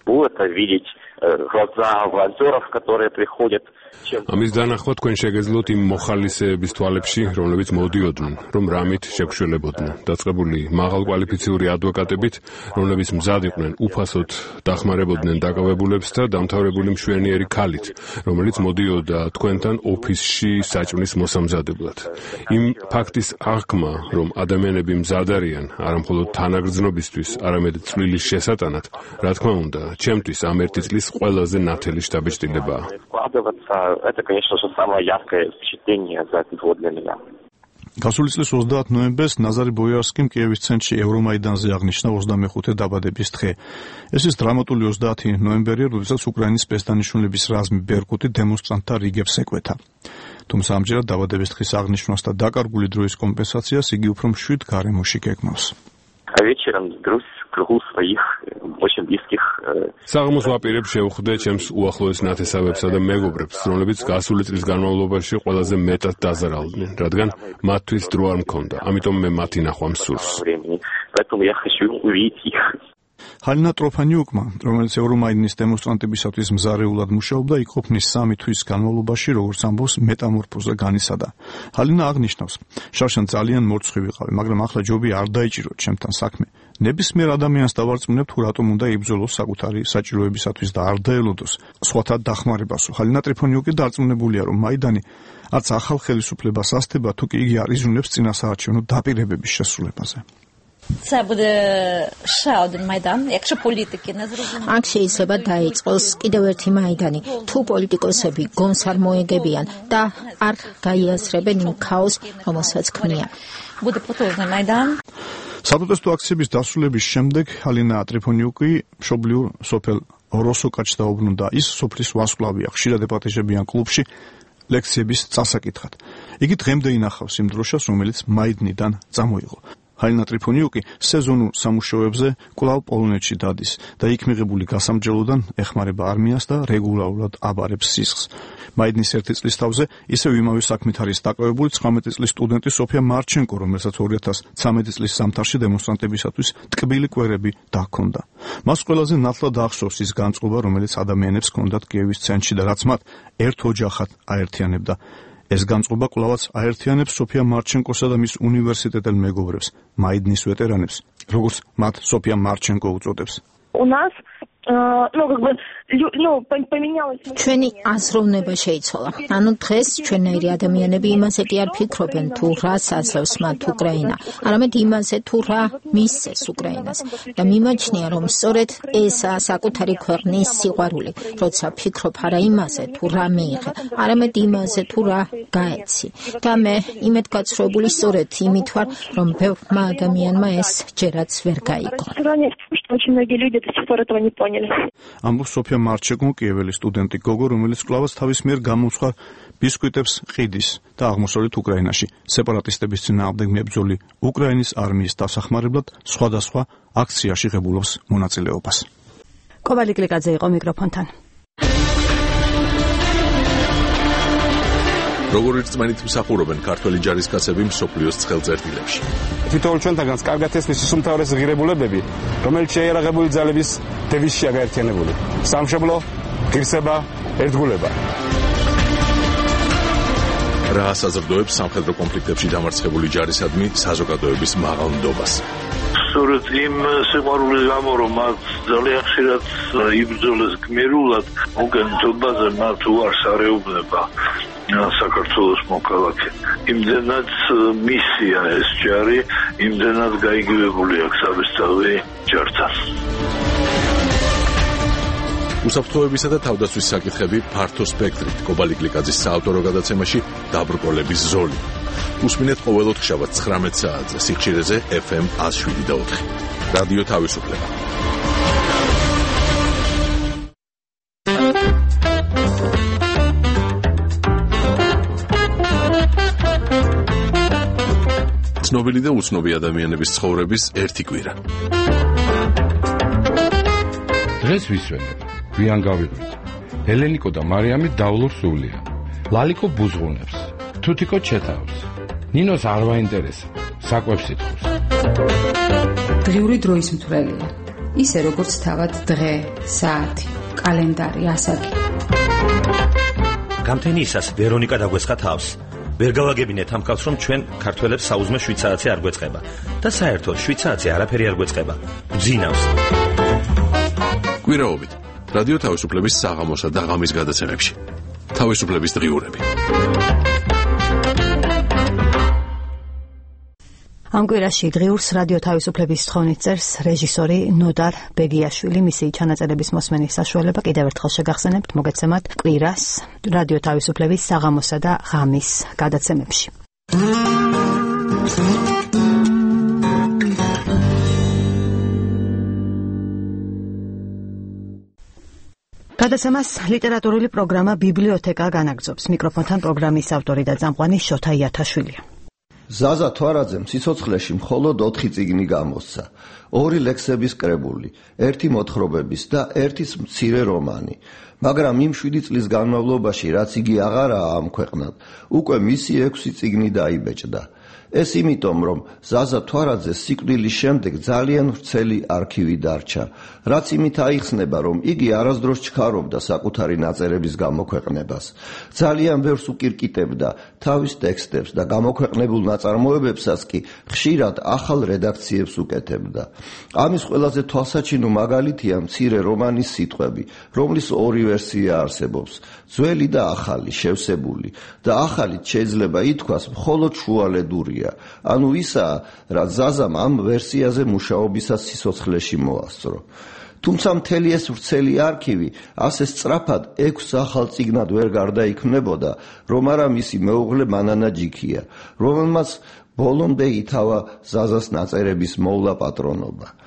ამის დანახვა თქვენ შეგეძლოთ იმ მოხალისეების თვალებში, რომლებიც მოდიოდნენ, რომ რამით შეგვშველებოდნენ. დაწყებული მაღალკვალიფიციური ადვოკატებით, რომლებიც მზად იყვნენ უფასოდ დახმარებოდნენ დაკავებულებს და დამთავრებული მშვენიერი ქალით, რომელიც მოდიოდა თქვენთან ოფისში საჭმლის მოსამზადებლად. იმ ფაქტის აღქმა, რომ ადამიანები მზად არიან არა მხოლოდ თანაგრძნობისთვის, არამედ წვლილის შესატანად, რა თქმა უნდა, ჩემთვის ამ ერთი წლის ყველაზე ნათელი შთაბეჭდილებაა. Это, конечно же, самое яркое впечатление за этот год для меня. გასული წლის ოცდაათ ნოემბერს ნაზარი ბოიარსკიმ კიევის ცენტრში ევრომაიდანზე აღნიშნა ოცდამეხუთე დაბადების დღე. ეს ის დრამატული ოცდაათი ნოემბერია, როდესაც უკრაინის სპეცდანიშნულების რაზმი ბერკუტი დემონსტრანტთა რიგებს ეკვეთა. თუმცა ამჯერად დაბადების დღის აღნიშვნას და დაკარგული დროის კომპენსაციას იგი უფრო მშვიდ გარემოში გეგმავს. საღამოს ვაპირებ შევხვდე ჩემს უახლოეს ნათესავებსა და მეგობრებს, რომლებიც გასული წლის განმავლობაში ყველაზე მეტად დაზარალდნენ, რადგან მათთვის დრო არ მქონდა. ამიტომ მე მათი ნახვა მსურს. ჰალინა ტროფანიუკმა, რომელიც ევრომაიდნის დემონსტრანტებისათვის მზარეულად მუშაობდა, იქ ყოფნის სამი თვის განმავლობაში, როგორც ამბობს, მეტამორფოზა განიცადა. ჰალინა აღნიშნავს, შარშან ძალიან მორცხვი ვიყავი, მაგრამ ახლა ჯობი არ დაიჭიროთ ჩემთან საქმე. ნებისმიერ ადამიანს დავარწმუნებ, თუ რატომ უნდა იბრძოლოს საკუთარი საჭიროებისათვის და არ დაელოდოს სხვათა დახმარებასო. ჰალინა ტროფანიუკი დარწმუნებულია, რომ მაიდანი არც ახალ ხელისუფლებას ასთება, თუ კი იგი არ იზრუნებს წინასაარჩევნო დაპირებების შესრულებაზე. აქ შეიძლება დაიწყოს კიდევ ერთი მაიდანი, თუ პოლიტიკოსები გონს არ მოეგებიან და არ გაიასრებენ იმ ქაოსს, რომელსაც ქმნიან. საპროტესტო აქციების დასრულების შემდეგ ჰალინა ტრიფონიუკი მშობლიურ სოფელ როსოკაჩს დაუბრუნდა. ის სოფლის ვარსკვლავია, ხშირად ეპატეჟებიან კლუბში ლექციების წასაკითხად. იგი დღემდე ინახავს იმ დროშას, რომელიც მაიდნიდან წამოიღო. ჰალინა ტრიფონიუკი სეზონურ სამუშაოებზე კვლავ პოლონეთში დადის და იქ მიღებული გასამჯელოდან ეხმარება არმიას და რეგულარულად აბარებს სისხლს. მაიდნის ერთი წლის თავზე ისევ იმავე საქმით არის დაკავებული ცხრამეტი წლის სტუდენტი სოფია მარჩენკო, რომელსაც ორი ათას ცხრამეტი წლის ზამთარში დემონსტრანტებისათვის ტკბილი კვერები დაჰქონდა. მას ყველაზე ნათლად ახსოვს ის განწყობა, რომელიც ადამიანებს ჰქონდათ კიევის ცენტრში და რაც მათ ერთ ოჯახად აერთიანებდა. ეს განწყობა კვლავაც აერთიანებს სოფია მარჩენკოსა და მის უნივერსიტეტელ მეგობრებს, მაიდნის ვეტერანებს, როგორც მათ სოფია მარჩენკო უწოდებს. У нас ну как бы ну поменялось. ჩვენი აზროვნება შეიცვალა. ანუ დღეს ჩვენაირი ადამიანები იმაზე კი არ ფიქრობენ თუ რას ასევს მათ უკრაინა, არამედ იმაზე თუ რა მისცეს უკრაინას. და მიმაჩნია რომ სწორედ ესაა საკუთარი ქვეყნის სიყვარული, როცა ფიქრობ არა იმაზე თუ რა მიიღე, არამედ იმაზე თუ რა გაეცი. და მე იმედგაცრუებული სწორედ იმით ვარ, რომ ბევრმა ადამიანმა ეს ჯერაც ვერ გაიგო. Очень многие люди до сих пор этого не поняли. ამბობს სოფია მარჩენკო, კიეველი სტუდენტი გოგო, რომელიც კვლავაც თავის მიერ გამომცხარ ბისკვიტებს ყიდის და აღმოსავლეთ უკრაინაში სეპარატისტების წინააღმდეგ მებრძოლი უკრაინის არმიის დასახმარებლად სხვადასხვა აქციაში ღებულობს მონაწილეობას. კოვალი კლიკაძე იყო მიკროფონთან. როგორ ერთმანეთ მსახურობენ ქართველი ჯარისკაცები მსოფლიოს ცხელწერტილებში. თითოეულ ჩვენთაგანს კარგად ესმის უმთავრესი ღირებულებები, რომელიც შეიარაღებული ძალების დევიზშია გაერთიანებული. სამშობლო, ღირსება, ერთგულება. რა საზრდოებს სამხედრო კონფლიქტებში დამარცხებული ჯარისადმი საზოგადოების მაღალ ნდობას. სწორედ იმ სიყვარულის გამო, რომ მათ ძალიან ხშირად იბრძოლეს გმირულად, უკანონობაზე მათ უარს არეუბნება საქართველოს მოქალაქე. იმდენად მისია ეს ჯარი, იმდენად გაიგივებული აქვს საბესწავლი ჯართან. უსაფრთხოებისა და თავდაცვის საკითხები ფართო სპექტრით. კობალი კლიკაძის საავტორო გადაცემაში დაბრკოლების ზოლი. უსმინეთ ყოველ ოთხშაბათ ცხრამეტ საათზე სიხშირეზე ეფ ემ ათს შვიდი და ოთხი. რადიო თავისუფლება. ცნობილი და უცნობი ადამიანების ცხოვრების ერთი კვირა. დღეს ვისვენებ, გვიან გავიღვით. ელენიკო და მარიამი დავლურ სულია. ლალიკო ბუზღუნებს, თუთიკო ჩეთავს. ნინოს არ ვაინტერესა, საკვებს ითხოვს. დღიური დროის მთვრელია. ისე როგორც თავად დღე, საათი, კალენდარი, ასაკი. გამთენიისას ვერონიკა დაგვესხა თავს. ვერ გავაგებინეთ ამ კაცს, რომ ჩვენ ქართველებს საუზმე შვიდ საათი არ გვეწყება და საერთოდ შვიდ საათი არაფერი არ გვეწყება. გძინავს. კვირაობით რადიო თავისუფლების საღამოსა და ღამის გადაცემებში. თავისუფლების დღიურები. ამ კვირაში დღიურს რადიო თავისუფლების თხოვნით წერს რეჟისორი ნოდარ ბეგიაშვილი. მისი ჩანაწერების მოსმენის საშუალება კიდევ ერთხელ შეგახსენებთ მოგეცემათ კვირას რადიო თავისუფლების საღამოსა და ღამის გადაცემებში. გადაცემას ლიტერატურული პროგრამა ბიბლიოთეკა განაგრძობს. მიკროფონთან პროგრამის ავტორი და წამყვანი შოთა იათაშვილია. ზაზა თვარაძემ სიცოცხლეში მხოლოდ ოთხი წიგნი გამოსცა. ორი ლექსების კრებული, ერთი მოთხრობების და ერთის მცირე რომანი. მაგრამ იმ შვიდი წლის განმავლობაში, რაც იგი აღარაა ამ ქვეყნად, უკვე მისი ექვსი წიგნი დაიბეჭდა. ეს იმიტომ, რომ ზაზა თვარაძეს სიკვდილის შემდეგ ძალიან ვრცელი არქივი დარჩა, რაც იმით აიხსნება, რომ იგი არასდროს ჩქარობდა საკუთარი ნაწერების გამოქვეყნებას. ძალიან ბევრს უკირკიტებდა თავის ტექსტებს და გამოქვეყნებულ ნაწარმოებებსაც კი ხშირად ახალ რედაქციებს უკეთებდა. ამის ყველაზე თვალსაჩინო მაგალითია მცირე რომანის სიტყვები, რომლის ორი ვერსია არსებობს, ძველი და ახალი, შევსებული და ახალით შეიძლება ითქვას მხოლოდ შუალედურია. ანუ ისაა, რაც ზაზამ ამ ვერსიაზე მუშაობისას სიცოცხლეში მოასწრო. თუმცა მთელი ეს ვრცელი არქივი ასე სწრაფად ექვს ახალ წიგნად ვერ გარდაიქმნებოდა, რომ არა მისი მეუღლე მანანა ჯიქია, რომელმაც ბოლომდე ითავა ზაზას ნაწერების მოვლა პატრონობა.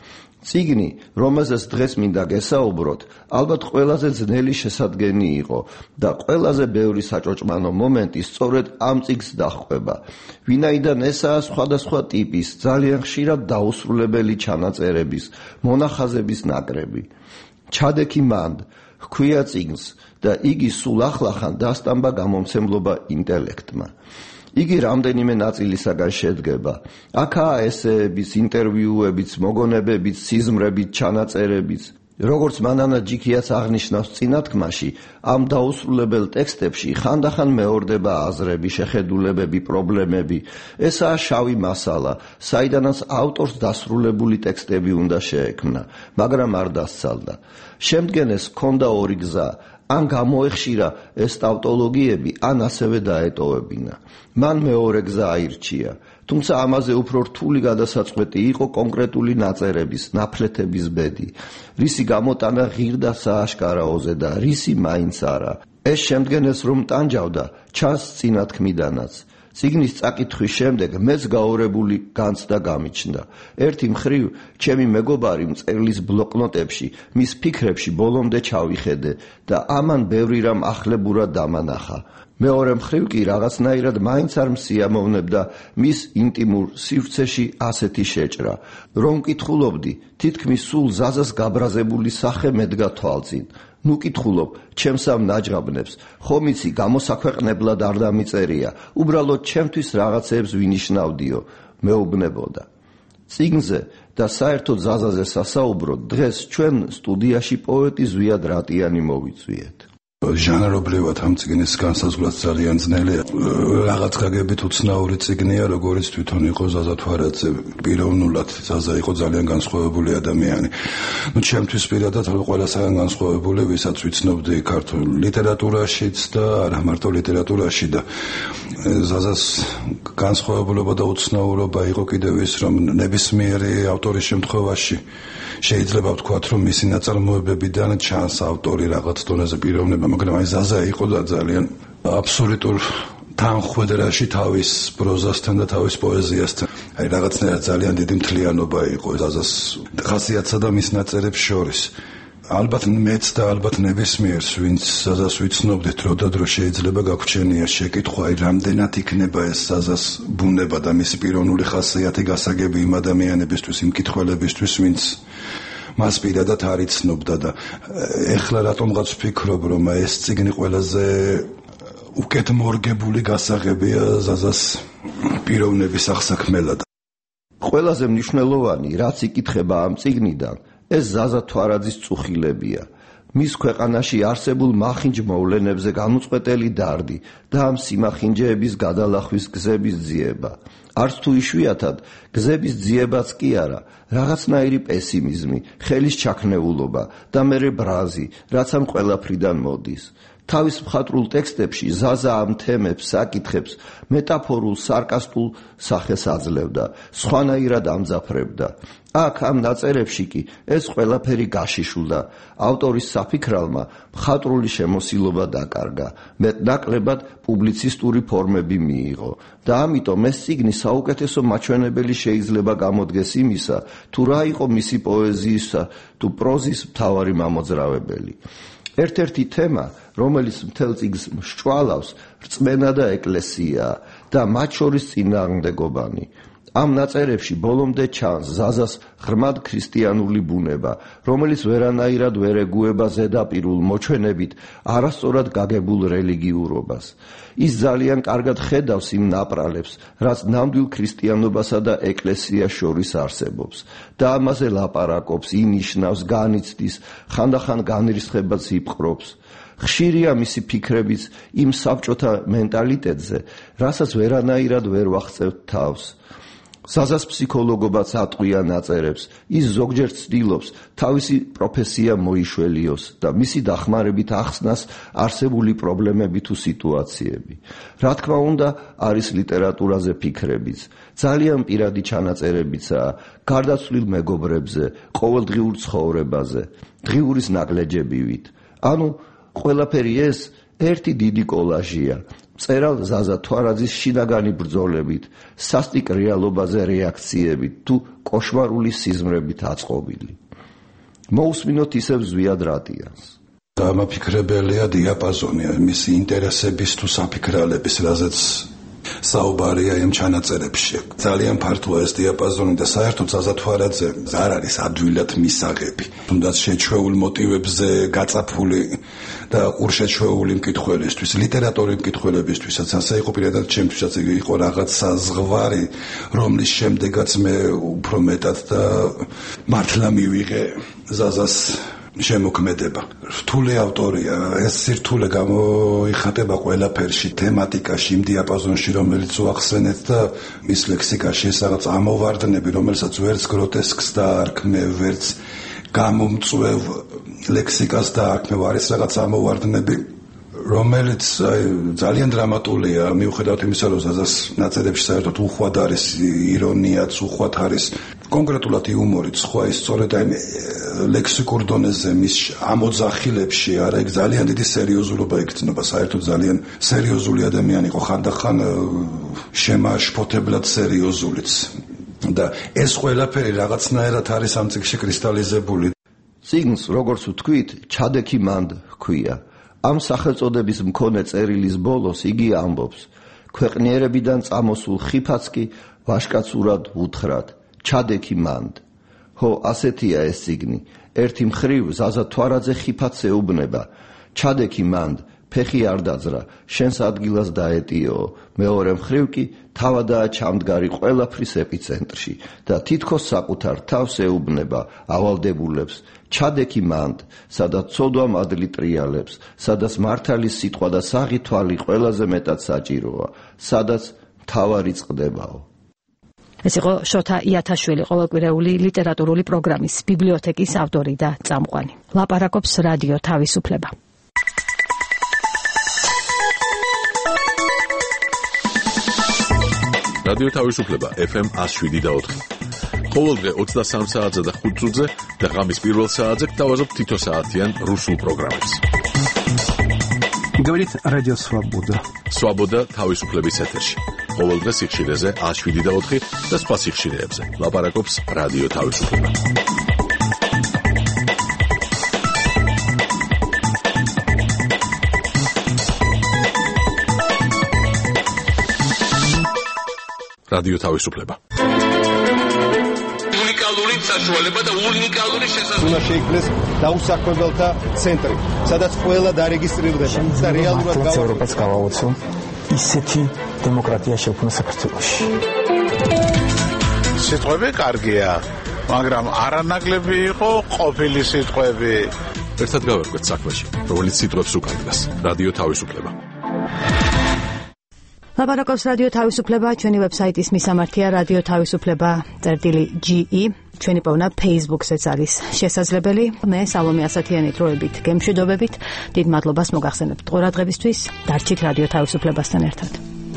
წიგნი, რომელზეც დღეს მინდა გესაუბროთ, ალბათ ყველაზე ძნელი შესადგენი იყო და ყველაზე ბევრი საჭოჭმანო მომენტი სწორედ ამ წიგნს დაჰყვება. ვინაიდან ესაა სხვადასხვა ტიპის, ძალიან ხშირად დაუსრულებელი ჩანაწერების, მონახაზების ნაკრები. ჩადექი მანდ, ჰქვია წიგნს და იგი სულ ახლახან დასტამბა გამომცემლობა ინტელექტმა. იგი რამდენიმე ნაწილისაგან შედგება. აქაა ესეების, ინტერვიუებიც, მოგონებებიც, სიზმრებით, ჩანაწერებიც. როგორც მანანა ჯიქიაც აღნიშნავს წინათქმაში, ამ დაუსრულებელ ტექსტებში ხანდახან მეორდება აზრები, შეხედულებები, პრობლემები. ესაა შავი მასალა, საიდანაც ავტორს დასრულებული ტექსტები უნდა შეექმნა, მაგრამ არ დასცალდა. შემდგენეს ჰქონდა ორი გზა. ან გამოეხშირა ეს ტავტოლოგიები, ან ასევე დაეტოვებინა. მან მეორე გზა აირჩია, თუმცა ამაზე უფრო რთული გადასაწყვეტი იყო კონკრეტული ნაწერების, ნაფლეთების ბედი, რისი გამოტანა ღირდა სააშკარაოზე და რისი მაინც არა. ეს შემდგენეს რომ ტანჯავდა, ჩანს წინათქმიდანაც. წიგნის წაკითხვის შემდეგ მეც გაორებული განცდა გამიჩნდა. ერთი მხრივ, ჩემი მეგობარი მწერლის ბლოკნოტებში, მის ფიქრებში ბოლომდე ჩავიხედე და ამან ბევრი რამ ახლებურად დამანახა. მეორე მხრივ კი რაღაცნაირად მაინც არ მსიამოვნებდა მის ინტიმურ სივრცეში ასეთი შეჭრა, რომ კითხულობდი, თითქმის სულ ზაზას გაბრაზებული სახე მედგა თვალწინ. ნუ კითხულობ, ჩემს ამ ნაჯღაბნებს, ხომ იცი, გამოსაქვეყნებლად არ დამიწერია, უბრალოდ ჩემთვის რაღაცეებს ვინიშნავდიო, მეუბნებოდა. წიგნზე და საერთოდ ზაზაზე სასაუბროდ დღეს ჩვენ სტუდიაში პოეტი ზვიად რატიანი მოვიწვიეთ. ჟანრობრივად ამ წიგნის განსაზღვრაც ძალიან ძნელია. რაღაც გაგებით უცნაური წიგნია, როგორც თვითონ იყო ზაზა თვარაძე. პიროვნულად ზაზა იყო ძალიან განსხვავებული ადამიანი. ნუ ჩემთვის პირადად ყველასაგან განსხვავებული, ვისაც ვიცნობდი ქართულ ლიტერატურაშიც და არა მარტო ლიტერატურაში და ზაზას განსხვავებულობა და უცნაურობა იყო კიდევ ის, რომ ნებისმიერი ავტორის შემთხვევაში შეიძლება ვთქვათ, რომ მისი ნაწარმოებებიდან ჩანს ავტორი რაღაც დონეზე პიროვნება, მაგრამ აი ზაზა იყო და ძალიან აბსოლუტურ თანხვედრაში თავის პროზასთან და თავის პოეზიასთან. აი რაღაცნაირად ძალიან დიდი მთლიანობა იყო ზაზას ხასიათსა და მის ნაწერებს შორის. ალბათ მეც და ალბათ ნებისმიერს, ვინც ზაზას ვიცნობდით დრო და დრო შეიძლება გაგვჩენია შეკითხვა, აი რამდენად იქნება ეს ზაზას ბუნება და მისი პიროვნული ხასიათი გასაგები იმ ადამიანებისთვის, იმ კითხველებისთვის, ვინც მას პირადად არ იცნობდა და ეხლა რატომღაც ვფიქრობ, რომ ეს წიგნი ყველაზე უკეთ მორგებული გასაღებია ზაზას პიროვნების აღსაქმელად. ყველაზე მნიშვნელოვანი, რაც იკითხება ამ წიგნიდან, ეს ზაზა თვარაძის წუხილებია. მის ქვეყანაში არსებულ მახინჯ მოვლენებზე განუწყვეტელი დარდი და ამ სიმახინჯეების გადალახვის გზების ძიება. არც თუ იშვიათად გზების ძიებაც კი არა, რაღაცნაირი პესიმიზმი, ხელის ჩაქნეულობა და მერე ბრაზი, რაც ამ ყველაფრიდან მოდის. თავის მხატვრულ ტექსტებში ზაზა ამ თემებს, საკითხებს მეტაფორულ, სარკასტულ სახეს აძლევდა, სხვანაირად ამძაფრებდა. აქ ამ ნაწერებში კი ეს ყველაფერი გაშიშულდა. ავტორის საფიქრალმა მხატვრული შემოსილობა დაკარგა, მეტნაკლებად პუბლიცისტური ფორმები მიიღო და ამიტომ ეს წიგნი საუკეთესო მაჩვენებელი შეიძლება გამოდგეს იმისა, თუ რა იყო მისი პოეზიისა თუ პროზის მთავარი მამოძრავებელი. ერთ-ერთი თემა, რომელიც მთელ წიგნს მსჭვალავს, რწმენა და ეკლესია და მათ შორის წინააღმდეგობანი. ამ ნაწერებში ბოლომდე ჩანს ზაზას ღრმად ქრისტიანული ბუნება, რომელიც ვერანაირად ვერ ეგუება ზედაპირულ მოჩვენებით არასწორად გაგებულ რელიგიურობას. ის ძალიან კარგად ხედავს იმ ნაპრალებს, რაც ნამდვილ ქრისტიანობასა და ეკლესიას შორის არსებობს და ამაზე ლაპარაკობს, ინიშნავს, განიცდის, ხანდახან განრისხებაც იპყრობს. ხშირია მისი ფიქრებიც იმ საბჭოთა მენტალიტეტზე, რასაც ვერანაირად ვერ ვახცევთ თავს. ზაზას ფსიქოლოგობაც ატყვია ნაწერებს, ის ზოგჯერ ცდილობს თავისი პროფესია მოიშველიოს და მისი დახმარებით ახსნას არსებული პრობლემები თუ სიტუაციები. რა თქმა უნდა, არის ლიტერატურაზე ფიქრებიც, ძალიან პირადი ჩანაწერებიცაა, გარდაცვლილ მეგობრებზე, ყოველდღიურ ცხოვრებაზე, დღიურის ნაგლეჯებივით. ანუ ყველაფერი ეს ერთი დიდი კოლაჟია, წერალ ზაზა თვარაძის შინაგანი ბრძოლებით, სასტიკ რეალობაზე რეაქციებით თუ კოშმარული სიზმრებით აწყობილი. მოусმინოთ ისევ ზვიად რადიანს. დამაფიქრებელია დიაპაზონი მისი ინტერესების თუ საფიქრალების, რაზეც საუბარია იმ ჩანაწერებში. ძალიან ფართოა ეს დიაპაზონი და საერთოდ ზაზა თვარაძე არ არის ადვილად მისაღები. თუნდაც შეჩვეულ მოტივებზე გაწაფული და ურშეჩვეული მკითხველისთვის, ლიტერატურის მკითხველებისთვისაც ასე იყო, პირადად ჩემთვისაც იყო რაღაცა ზღვარი, რომლის შემდეგაც მე უფრო მეტად და მართლა მივიღე ზაზას შემოქმედება. რთული ავტორია, ეს სირთულე გამოიხატება ყველაფერში, თემატიკაში, იმ დიაპაზონში, რომელიც უახსენეთ და მის ლექსიკაში ეს რაღაც ამოვარდნები, რომელსაც ვერც გროტესკს დაარქმე, ვერც გამომწვევ ლექსიკას დაარქმევ, არის რაღაც ამოვარდნები, რომელიც ძალიან დრამატულია, მიუხედავად იმისა, რომ ზაზას ნაწერებში საერთოდ უხვად არის ირონიაც, უხვად არის კონკრეტულად იუმორიც, ხო ის სწორედ აი ლექსიკურ დონეზე მის ამოძახილებში არა ეგ ძალიან დიდი სერიოზულობა იგრძნობა, საერთოდ ძალიან სერიოზული ადამიანი იყო, ხანდახან შემაშფოთებლად სერიოზულიც. და ეს ყველაფერი რაღაცნაირად არის ამ წიგნში კრისტალიზებული. წიგნს, როგორც ვთქვით, ჩადექი მანდ ჰქვია. ამ სახელწოდების მქონე წერილის ბოლოს იგი ამბობს: ქვეყნიერებიდან წამოსულ ხიფაც კი ვაშკაცურად უთხრათ, ჩადექი მანდ. ხო, ასეთია ეს წიგნი. ერთი მხრივ ზაზა თვარაძე ხიფათს ეუბნება, ჩადექი მანდ, ფეხი არ დაძრა, შენს ადგილას დაეტიო. მეორე მხრივ კი თავადაა ჩამდგარი ყველაფრის ეპიცენტრში და თითქოს საკუთარ თავს ეუბნება ავალდებულებს, ჩადექი მანდ, სადაც ცოდვა მადლი ტრიალებს, სადაც მართალის სიტყვა და საღი თვალი ყველაზე მეტად საჭიროა, სადაც მთავარი წყდებაო. ეს იყო შოთა იათაშვილი, ყოველკვირეული ლიტერატურული პროგრამის ბიბლიოთეკის ავტორი და წამყვანი. ლაპარაკობს რადიო თავისუფლება. რადიო თავისუფლება ეფ ემ one oh seven და four. ყოველდღე ოცდასამ საათზე და ხუთ წუთზე და ღამის პირველ საათზე გთავაზობ თითო საათიან რუსულ პროგრამებს. Говорит Радио Свобода. Свобода თავისუფლების ეთერში. ყოველდღე სიხშირეზე one oh seven და four და სხვა სიხშირეებზე. ლაპარაკობს რადიო თავისუფლება. რადიო თავისუფლება. უნიკალური საშუალება და უნიკალური შესაძლებლობა. უნდა შეიქმნეს დაუსაქმებელთა ცენტრი, სადაც ყველა დარეგისტრირდება და რეალურად ევროპას გავაოცო ისეთი დემოკრატია შექმნა საქართველოში. სიტყვები კარგია, მაგრამ არანაკლები იყო ყოფილი სიტყვები. ერთად გავერკვეთ საქმეში, რომელიც სიტყვებს უკარგავს. რადიო თავისუფლება. ლაპარაკობს რადიო თავისუფლება, ჩვენი ვებსაიტის მისამართია რადიო თავისუფლება წერტილი ჯი ი, ჩვენი პოვნა Facebook-ზეც არის შესაძლებელი. მე სალომე ასათიანი დროებით გემშვიდობებით, დიდ მადლობას მოგახსენებთ ყურადღებისთვის, დარჩით რადიო თავისუფლებასთან ერთად.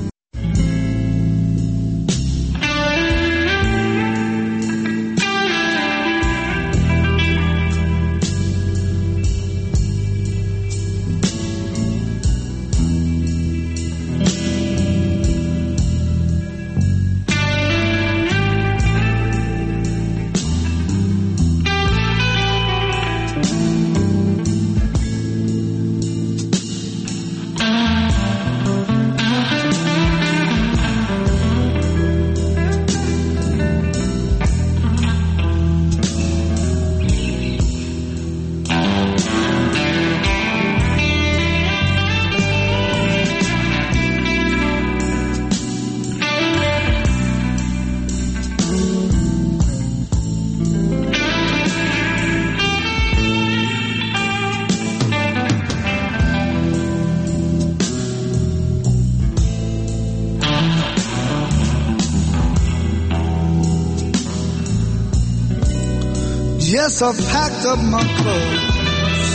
Yes, I've packed up my clothes.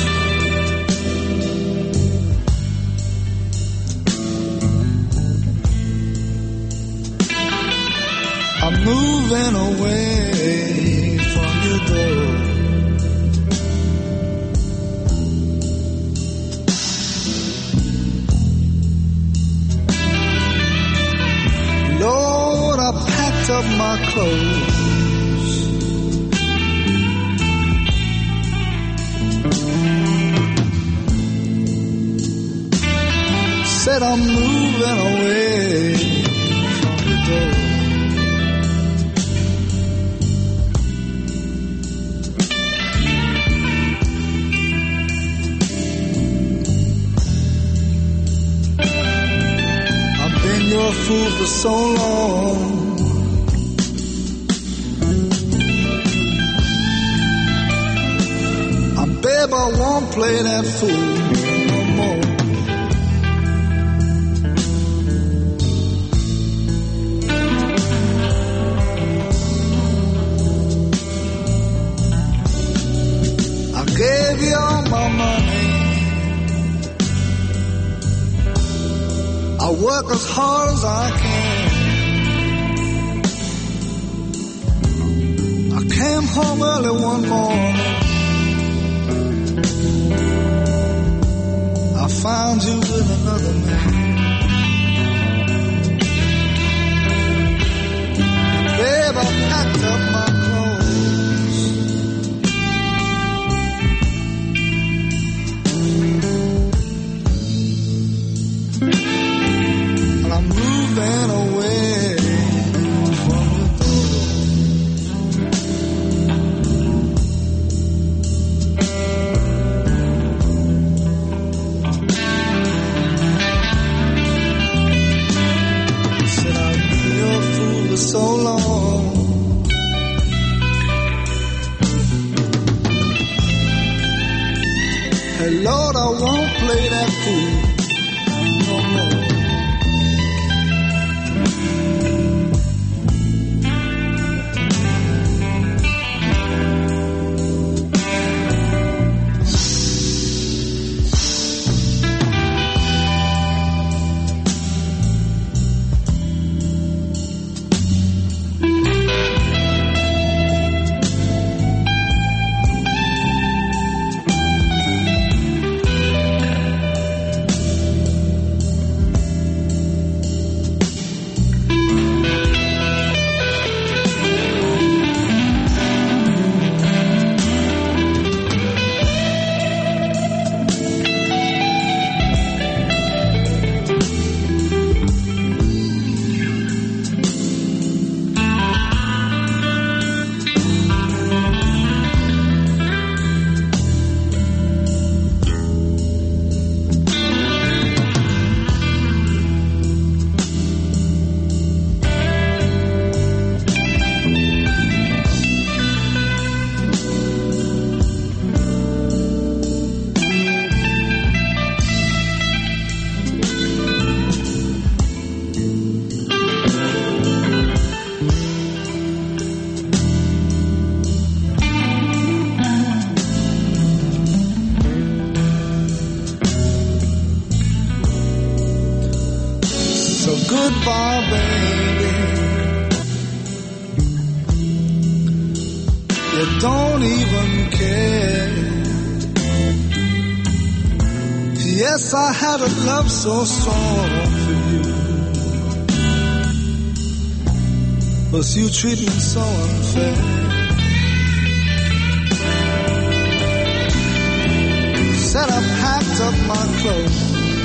I'm moving away from your door. packed up my clothes. Said I'm moving away from the door. I've been your fool for so long. I babe, I won't play that fool no more. Gave you all my money. I work as hard as I can. I came home early one morning. I found you with another man. Babe, I packed up my ran away from the door. Said I've been your fool for so long. Hey Lord, I won't play that fool no more. Goodbye, baby. You don't even care. Yes, I had a love so strong for you, but you treat me so unfair. Said I packed up my clothes.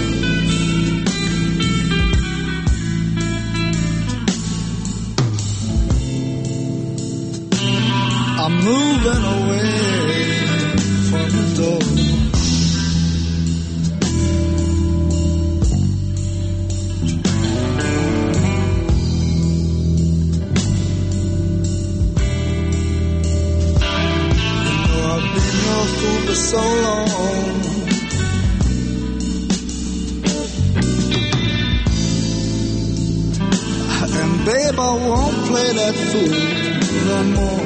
I'm moving away from the door. You know I've been your fool for so long. And babe, I won't play that fool no more.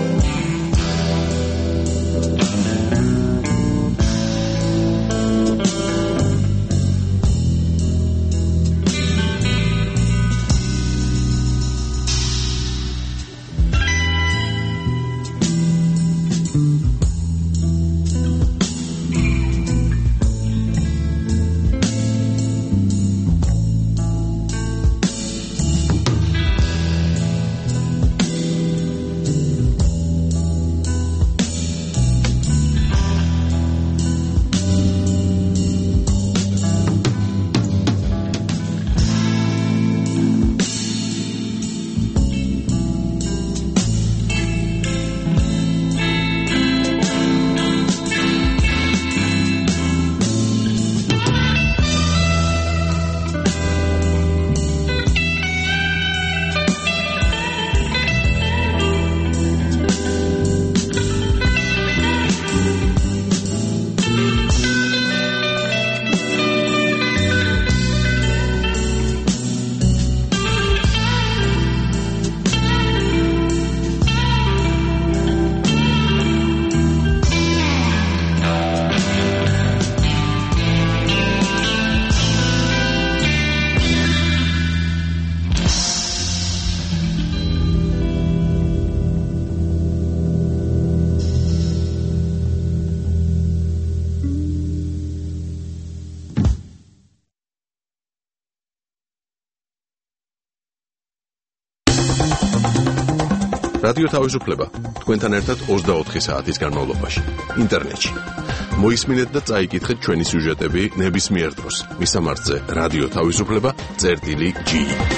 რადიო თავისუფლება თქვენთან ერთად ოცდაოთხი საათის განმავლობაში ინტერნეტში. მოისმინეთ და წაიკითხეთ ჩვენი სიუჟეტები ნებისმიერ დროს. მისამართზე რადიო თავისუფლება წერტილი ჯი.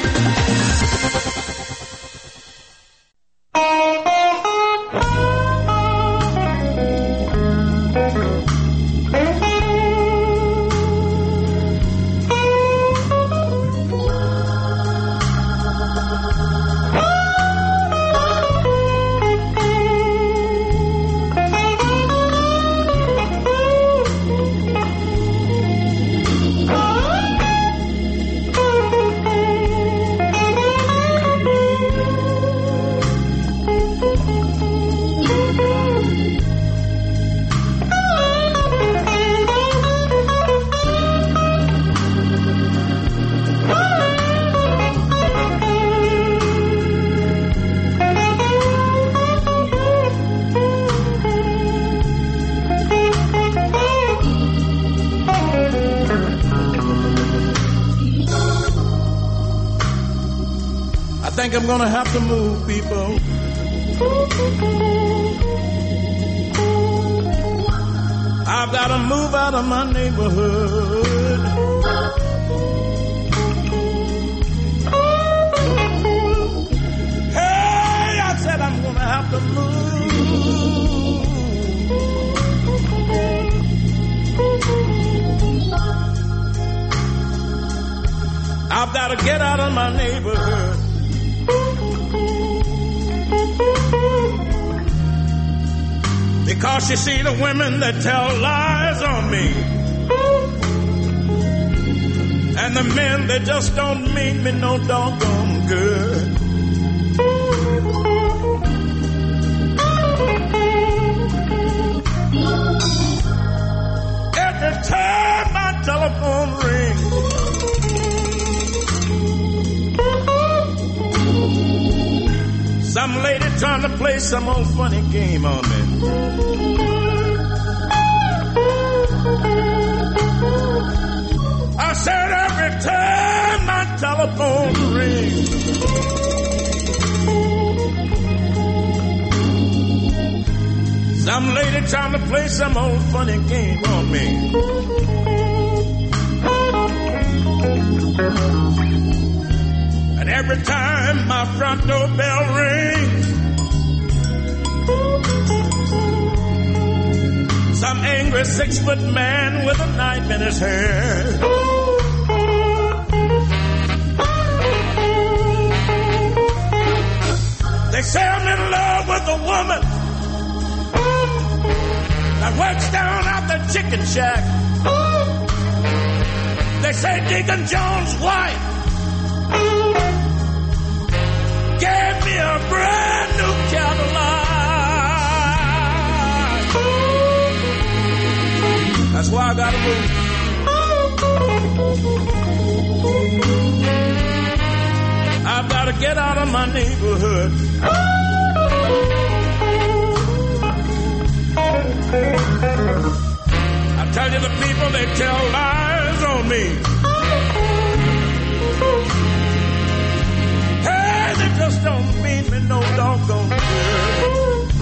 I think I'm gonna have to move, people. I've gotta move out of my neighborhood. Hey, I said I'm gonna have to move. I've gotta get out of my neighborhood. Because you see the women that tell lies on me, and the men that just don't mean me no doggone good. Every time my telephone rings, some lady trying to play some old funny game on me. I said every time my telephone rings, some lady trying to play some old funny game on me. And every time my front door bell rings, some angry six-foot man with a knife in his hand. They say I'm in love with a woman that works down at the chicken shack. They say Deacon Jones' wife gave me a brand new Cadillac. That's why I gotta move. I've gotta get out of my neighborhood. I tell you, the people, they tell lies on me. Hey, they just don't mean me no doggone good.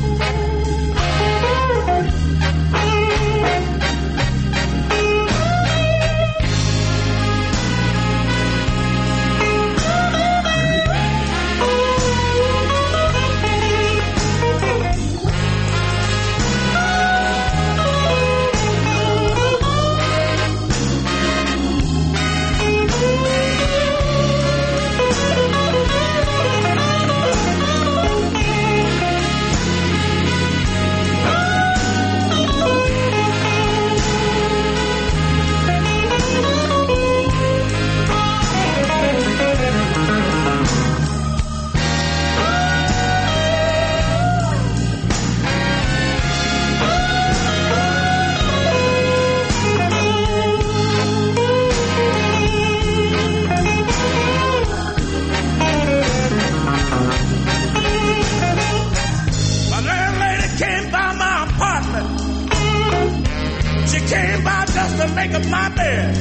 To make up my bed,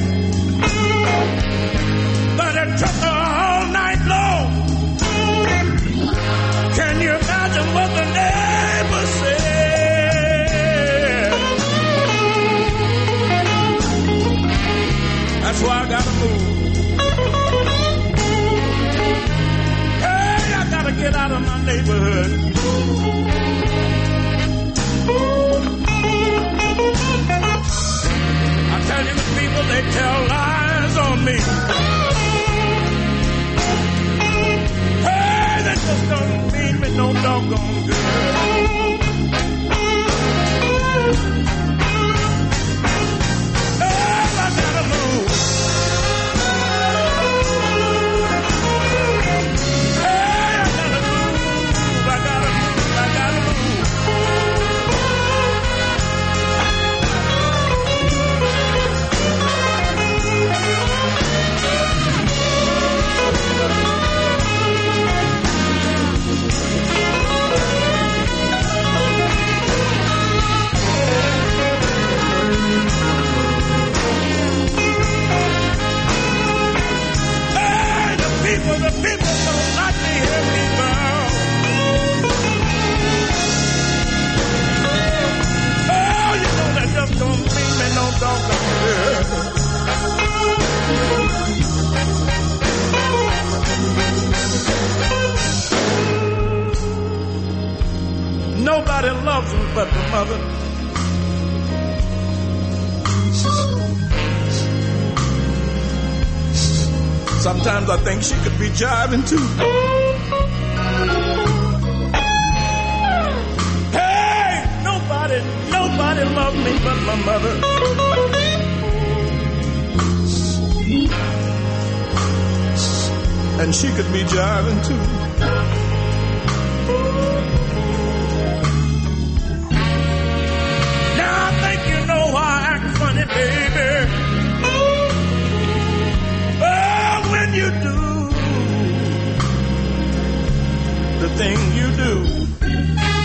but it took her all night long. Can you imagine? imagine what the neighbors said. That's why I gotta move. Hey, I gotta get out of my neighborhood. I tell you, the people, they tell lies on me. Hey, that just don't mean me no doggone good. Hey, I gotta move. Hey, I gotta move. I gotta move. I gotta move. People, the people don't like to hear me bow. Oh, you know that just don't mean me no doggone good. Nobody loves me but the mother. Sometimes I think she could be jiving too. Hey, nobody, nobody loves me but my mother. And she could be jiving too. Now I think you know why I act funny, baby. When you do the thing you do.